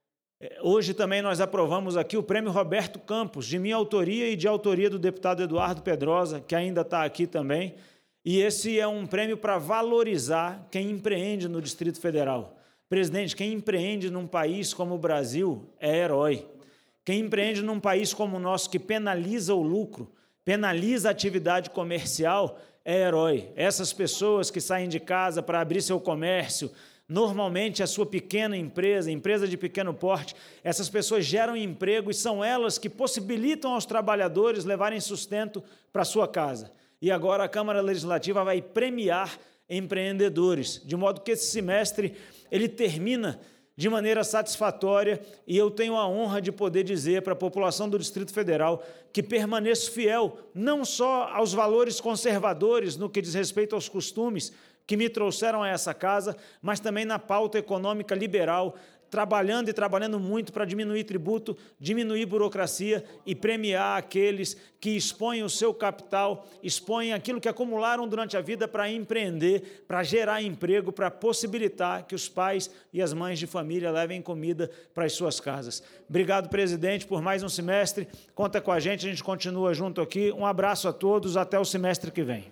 Hoje também nós aprovamos aqui o Prêmio Roberto Campos, de minha autoria e de autoria do deputado Eduardo Pedrosa, que ainda está aqui também, e esse é um prêmio para valorizar quem empreende no Distrito Federal. Presidente, quem empreende num país como o Brasil é herói. Quem empreende num país como o nosso, que penaliza o lucro, penaliza a atividade comercial, é herói. Essas pessoas que saem de casa para abrir seu comércio, normalmente a sua pequena empresa, empresa de pequeno porte, essas pessoas geram emprego e são elas que possibilitam aos trabalhadores levarem sustento para a sua casa. E agora a Câmara Legislativa vai premiar empreendedores, de modo que esse semestre ele termina de maneira satisfatória, e eu tenho a honra de poder dizer para a população do Distrito Federal que permaneço fiel não só aos valores conservadores no que diz respeito aos costumes que me trouxeram a essa casa, mas também na pauta econômica liberal, trabalhando e trabalhando muito para diminuir tributo, diminuir burocracia e premiar aqueles que expõem o seu capital, expõem aquilo que acumularam durante a vida para empreender, para gerar emprego, para possibilitar que os pais e as mães de família levem comida para as suas casas. Obrigado, presidente, por mais um semestre. Conta com a gente, a gente continua junto aqui. Um abraço a todos, até o semestre que vem.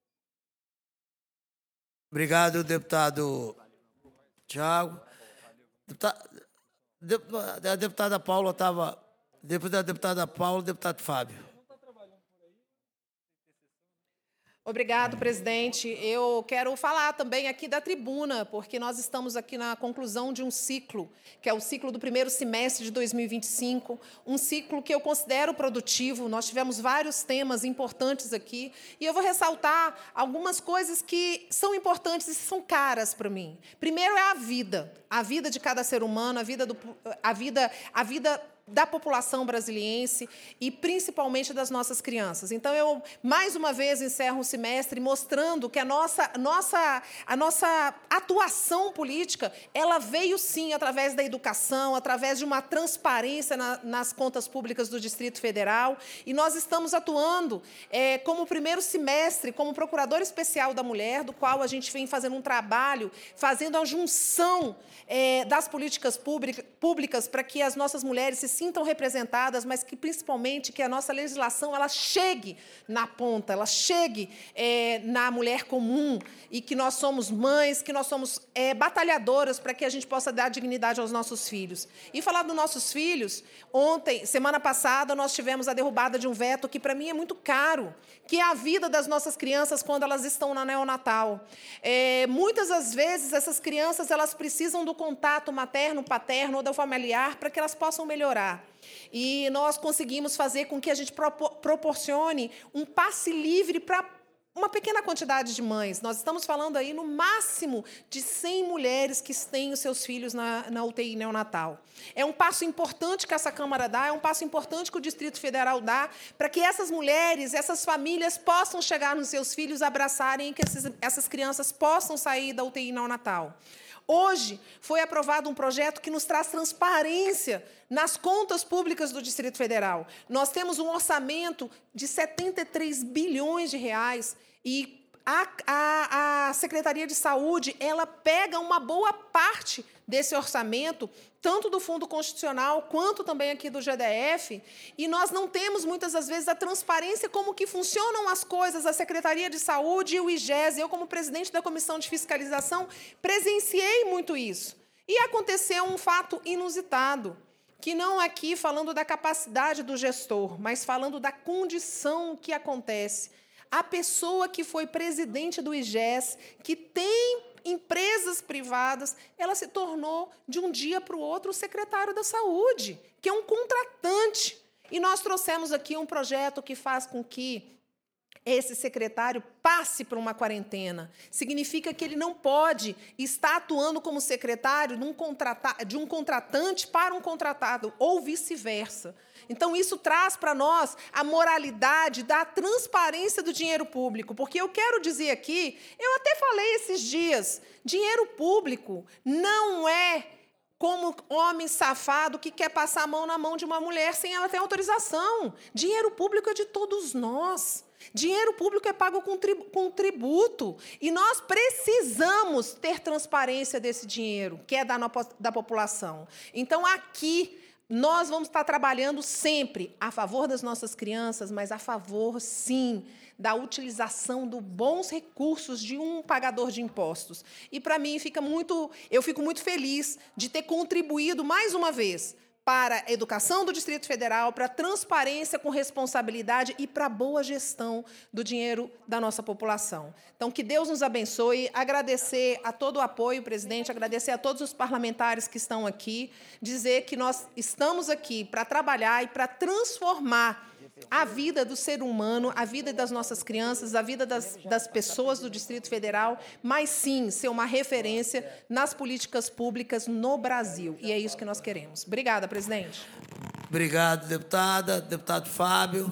Obrigado, deputado Tiago. A deputada Paula estava... Depois da deputada Paula, deputado Fábio. Obrigado, presidente. Eu quero falar também aqui da tribuna, porque nós estamos aqui na conclusão de um ciclo, que é o ciclo do primeiro semestre de dois mil e vinte e cinco, um ciclo que eu considero produtivo. Nós tivemos vários temas importantes aqui, e eu vou ressaltar algumas coisas que são importantes e são caras para mim. Primeiro é a vida, a vida de cada ser humano, a vida, do, a vida, a vida da população brasiliense e, principalmente, das nossas crianças. Então, eu, mais uma vez, encerro o semestre mostrando que a nossa, nossa, a nossa atuação política, ela veio, sim, através da educação, através de uma transparência na, nas contas públicas do Distrito Federal, e nós estamos atuando é, como primeiro semestre, como Procurador Especial da Mulher, do qual a gente vem fazendo um trabalho, fazendo a junção é, das políticas pública, públicas para que as nossas mulheres se sintam representadas, mas que, principalmente, que a nossa legislação ela chegue na ponta, ela chegue é, na mulher comum, e que nós somos mães, que nós somos é, batalhadoras para que a gente possa dar dignidade aos nossos filhos. E falar dos nossos filhos, ontem, semana passada, nós tivemos a derrubada de um veto que, para mim, é muito caro, que é a vida das nossas crianças quando elas estão na neonatal. É, muitas das vezes, essas crianças elas precisam do contato materno, paterno ou do familiar para que elas possam melhorar. E nós conseguimos fazer com que a gente proporcione um passe livre para uma pequena quantidade de mães. Nós estamos falando aí, no máximo, de cem mulheres que têm os seus filhos na, na U T I neonatal. É um passo importante que essa Câmara dá, é um passo importante que o Distrito Federal dá, para que essas mulheres, essas famílias possam chegar nos seus filhos, abraçarem, e que esses, essas crianças possam sair da U T I neonatal. Hoje foi aprovado um projeto que nos traz transparência nas contas públicas do Distrito Federal. Nós temos um orçamento de setenta e três bilhões de reais e a, a, a Secretaria de Saúde ela pega uma boa parte desse orçamento, tanto do Fundo Constitucional quanto também aqui do G D F, e nós não temos, muitas das vezes, a transparência como que funcionam as coisas. A Secretaria de Saúde e o I G E S, eu, como presidente da Comissão de Fiscalização, presenciei muito isso. E aconteceu um fato inusitado, que não aqui falando da capacidade do gestor, mas falando da condição que acontece. A pessoa que foi presidente do I G E S, que tem empresas privadas, ela se tornou, de um dia para o outro, o secretário da Saúde, que é um contratante. E nós trouxemos aqui um projeto que faz com que esse secretário passe por uma quarentena. Significa que ele não pode estar atuando como secretário de um, contrata- de um contratante para um contratado, ou vice-versa. Então, isso traz para nós a moralidade da transparência do dinheiro público. Porque eu quero dizer aqui, eu até falei esses dias, dinheiro público não é como homem safado que quer passar a mão na mão de uma mulher sem ela ter autorização. Dinheiro público é de todos nós. Dinheiro público é pago com, tri, com tributo. E nós precisamos ter transparência desse dinheiro, que é da, da população. Então, aqui, nós vamos estar trabalhando sempre a favor das nossas crianças, mas a favor, sim, da utilização dos bons recursos de um pagador de impostos. E, para mim, fica muito, eu fico muito feliz de ter contribuído, mais uma vez, para a educação do Distrito Federal, para a transparência com responsabilidade e para a boa gestão do dinheiro da nossa população. Então, que Deus nos abençoe, agradecer a todo o apoio, presidente, agradecer a todos os parlamentares que estão aqui, dizer que nós estamos aqui para trabalhar e para transformar a vida do ser humano, a vida das nossas crianças, a vida das, das pessoas do Distrito Federal, mas, sim, ser uma referência nas políticas públicas no Brasil. E é isso que nós queremos. Obrigada, presidente. Obrigado, deputada. Deputado Fábio.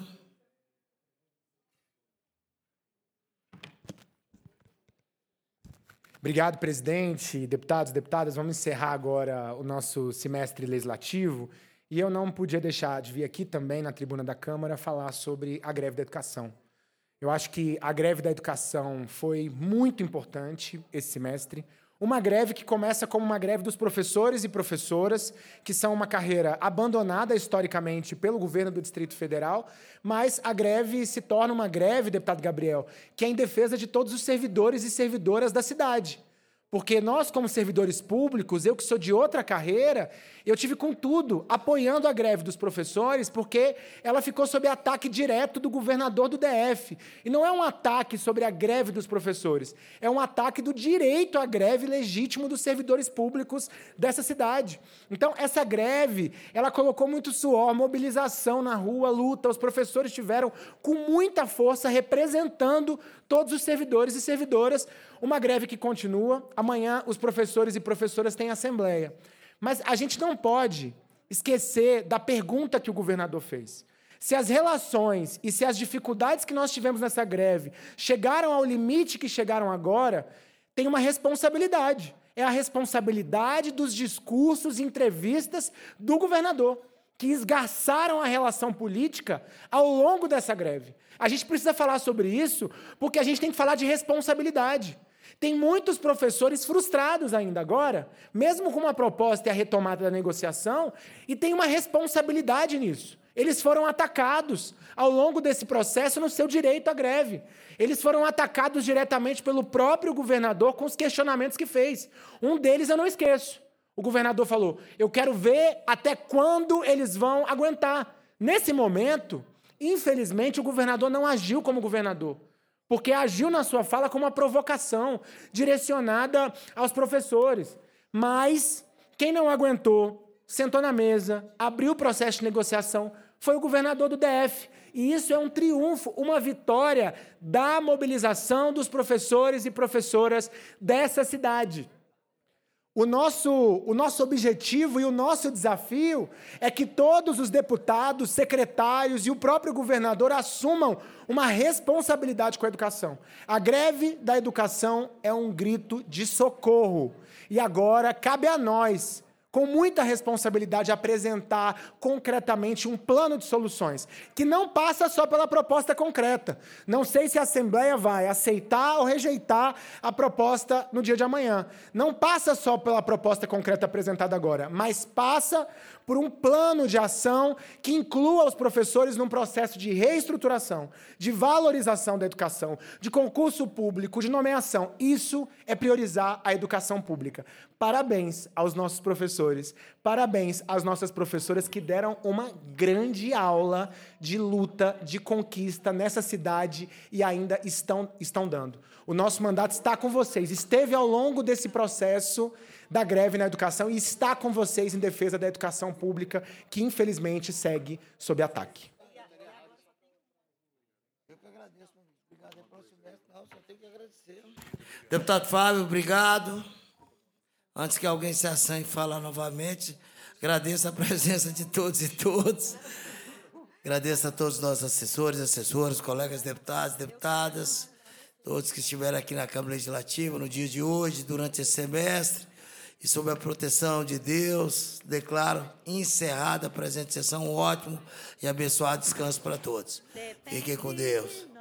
Obrigado, presidente. Deputados, deputadas, vamos encerrar agora o nosso semestre legislativo. E eu não podia deixar de vir aqui também, na tribuna da Câmara, falar sobre a greve da educação. Eu acho que a greve da educação foi muito importante esse semestre. Uma greve que começa como uma greve dos professores e professoras, que são uma carreira abandonada historicamente pelo governo do Distrito Federal, mas a greve se torna uma greve, deputado Gabriel, que é em defesa de todos os servidores e servidoras da cidade. Porque nós, como servidores públicos, eu que sou de outra carreira, eu tive com tudo, apoiando a greve dos professores, porque ela ficou sob ataque direto do governador do D F. E não é um ataque sobre a greve dos professores, é um ataque do direito à greve legítimo dos servidores públicos dessa cidade. Então, essa greve, ela colocou muito suor, mobilização na rua, luta. Os professores estiveram com muita força representando todos os servidores e servidoras. Uma greve que continua. Amanhã, os professores e professoras têm assembleia. Mas a gente não pode esquecer da pergunta que o governador fez. Se as relações e se as dificuldades que nós tivemos nessa greve chegaram ao limite que chegaram agora, tem uma responsabilidade. É a responsabilidade dos discursos e entrevistas do governador, que esgarçaram a relação política ao longo dessa greve. A gente precisa falar sobre isso porque a gente tem que falar de responsabilidade. Tem muitos professores frustrados ainda agora, mesmo com uma proposta e a retomada da negociação, e tem uma responsabilidade nisso. Eles foram atacados ao longo desse processo no seu direito à greve. Eles foram atacados diretamente pelo próprio governador com os questionamentos que fez. Um deles eu não esqueço. O governador falou, eu quero ver até quando eles vão aguentar. Nesse momento, infelizmente, o governador não agiu como governador, porque agiu na sua fala como uma provocação direcionada aos professores. Mas quem não aguentou, sentou na mesa, abriu o processo de negociação, foi o governador do D F. E isso é um triunfo, uma vitória da mobilização dos professores e professoras dessa cidade. O nosso, o nosso objetivo e o nosso desafio é que todos os deputados, secretários e o próprio governador assumam uma responsabilidade com a educação. A greve da educação é um grito de socorro. E agora cabe a nós, com muita responsabilidade, apresentar concretamente um plano de soluções, que não passa só pela proposta concreta. Não sei se a Assembleia vai aceitar ou rejeitar a proposta no dia de amanhã. Não passa só pela proposta concreta apresentada agora, mas passa por um plano de ação que inclua os professores num processo de reestruturação, de valorização da educação, de concurso público, de nomeação. Isso é priorizar a educação pública. Parabéns aos nossos professores, parabéns às nossas professoras que deram uma grande aula de luta, de conquista nessa cidade e ainda estão, estão dando. O nosso mandato está com vocês, esteve ao longo desse processo da greve na educação e está com vocês em defesa da educação pública, que infelizmente segue sob ataque. Eu que agradeço, obrigado. Não, só tenho que agradecer. Deputado Fábio, obrigado. Antes que alguém se assanhe e falar novamente, agradeço a presença de todos e todas. Agradeço a todos os nossos assessores, assessoras, colegas deputados, deputadas, todos que estiveram aqui na Câmara Legislativa no dia de hoje, durante esse semestre. E sob a proteção de Deus, declaro encerrada a presente sessão. Um ótimo e abençoado descanso para todos. Fiquem com Deus.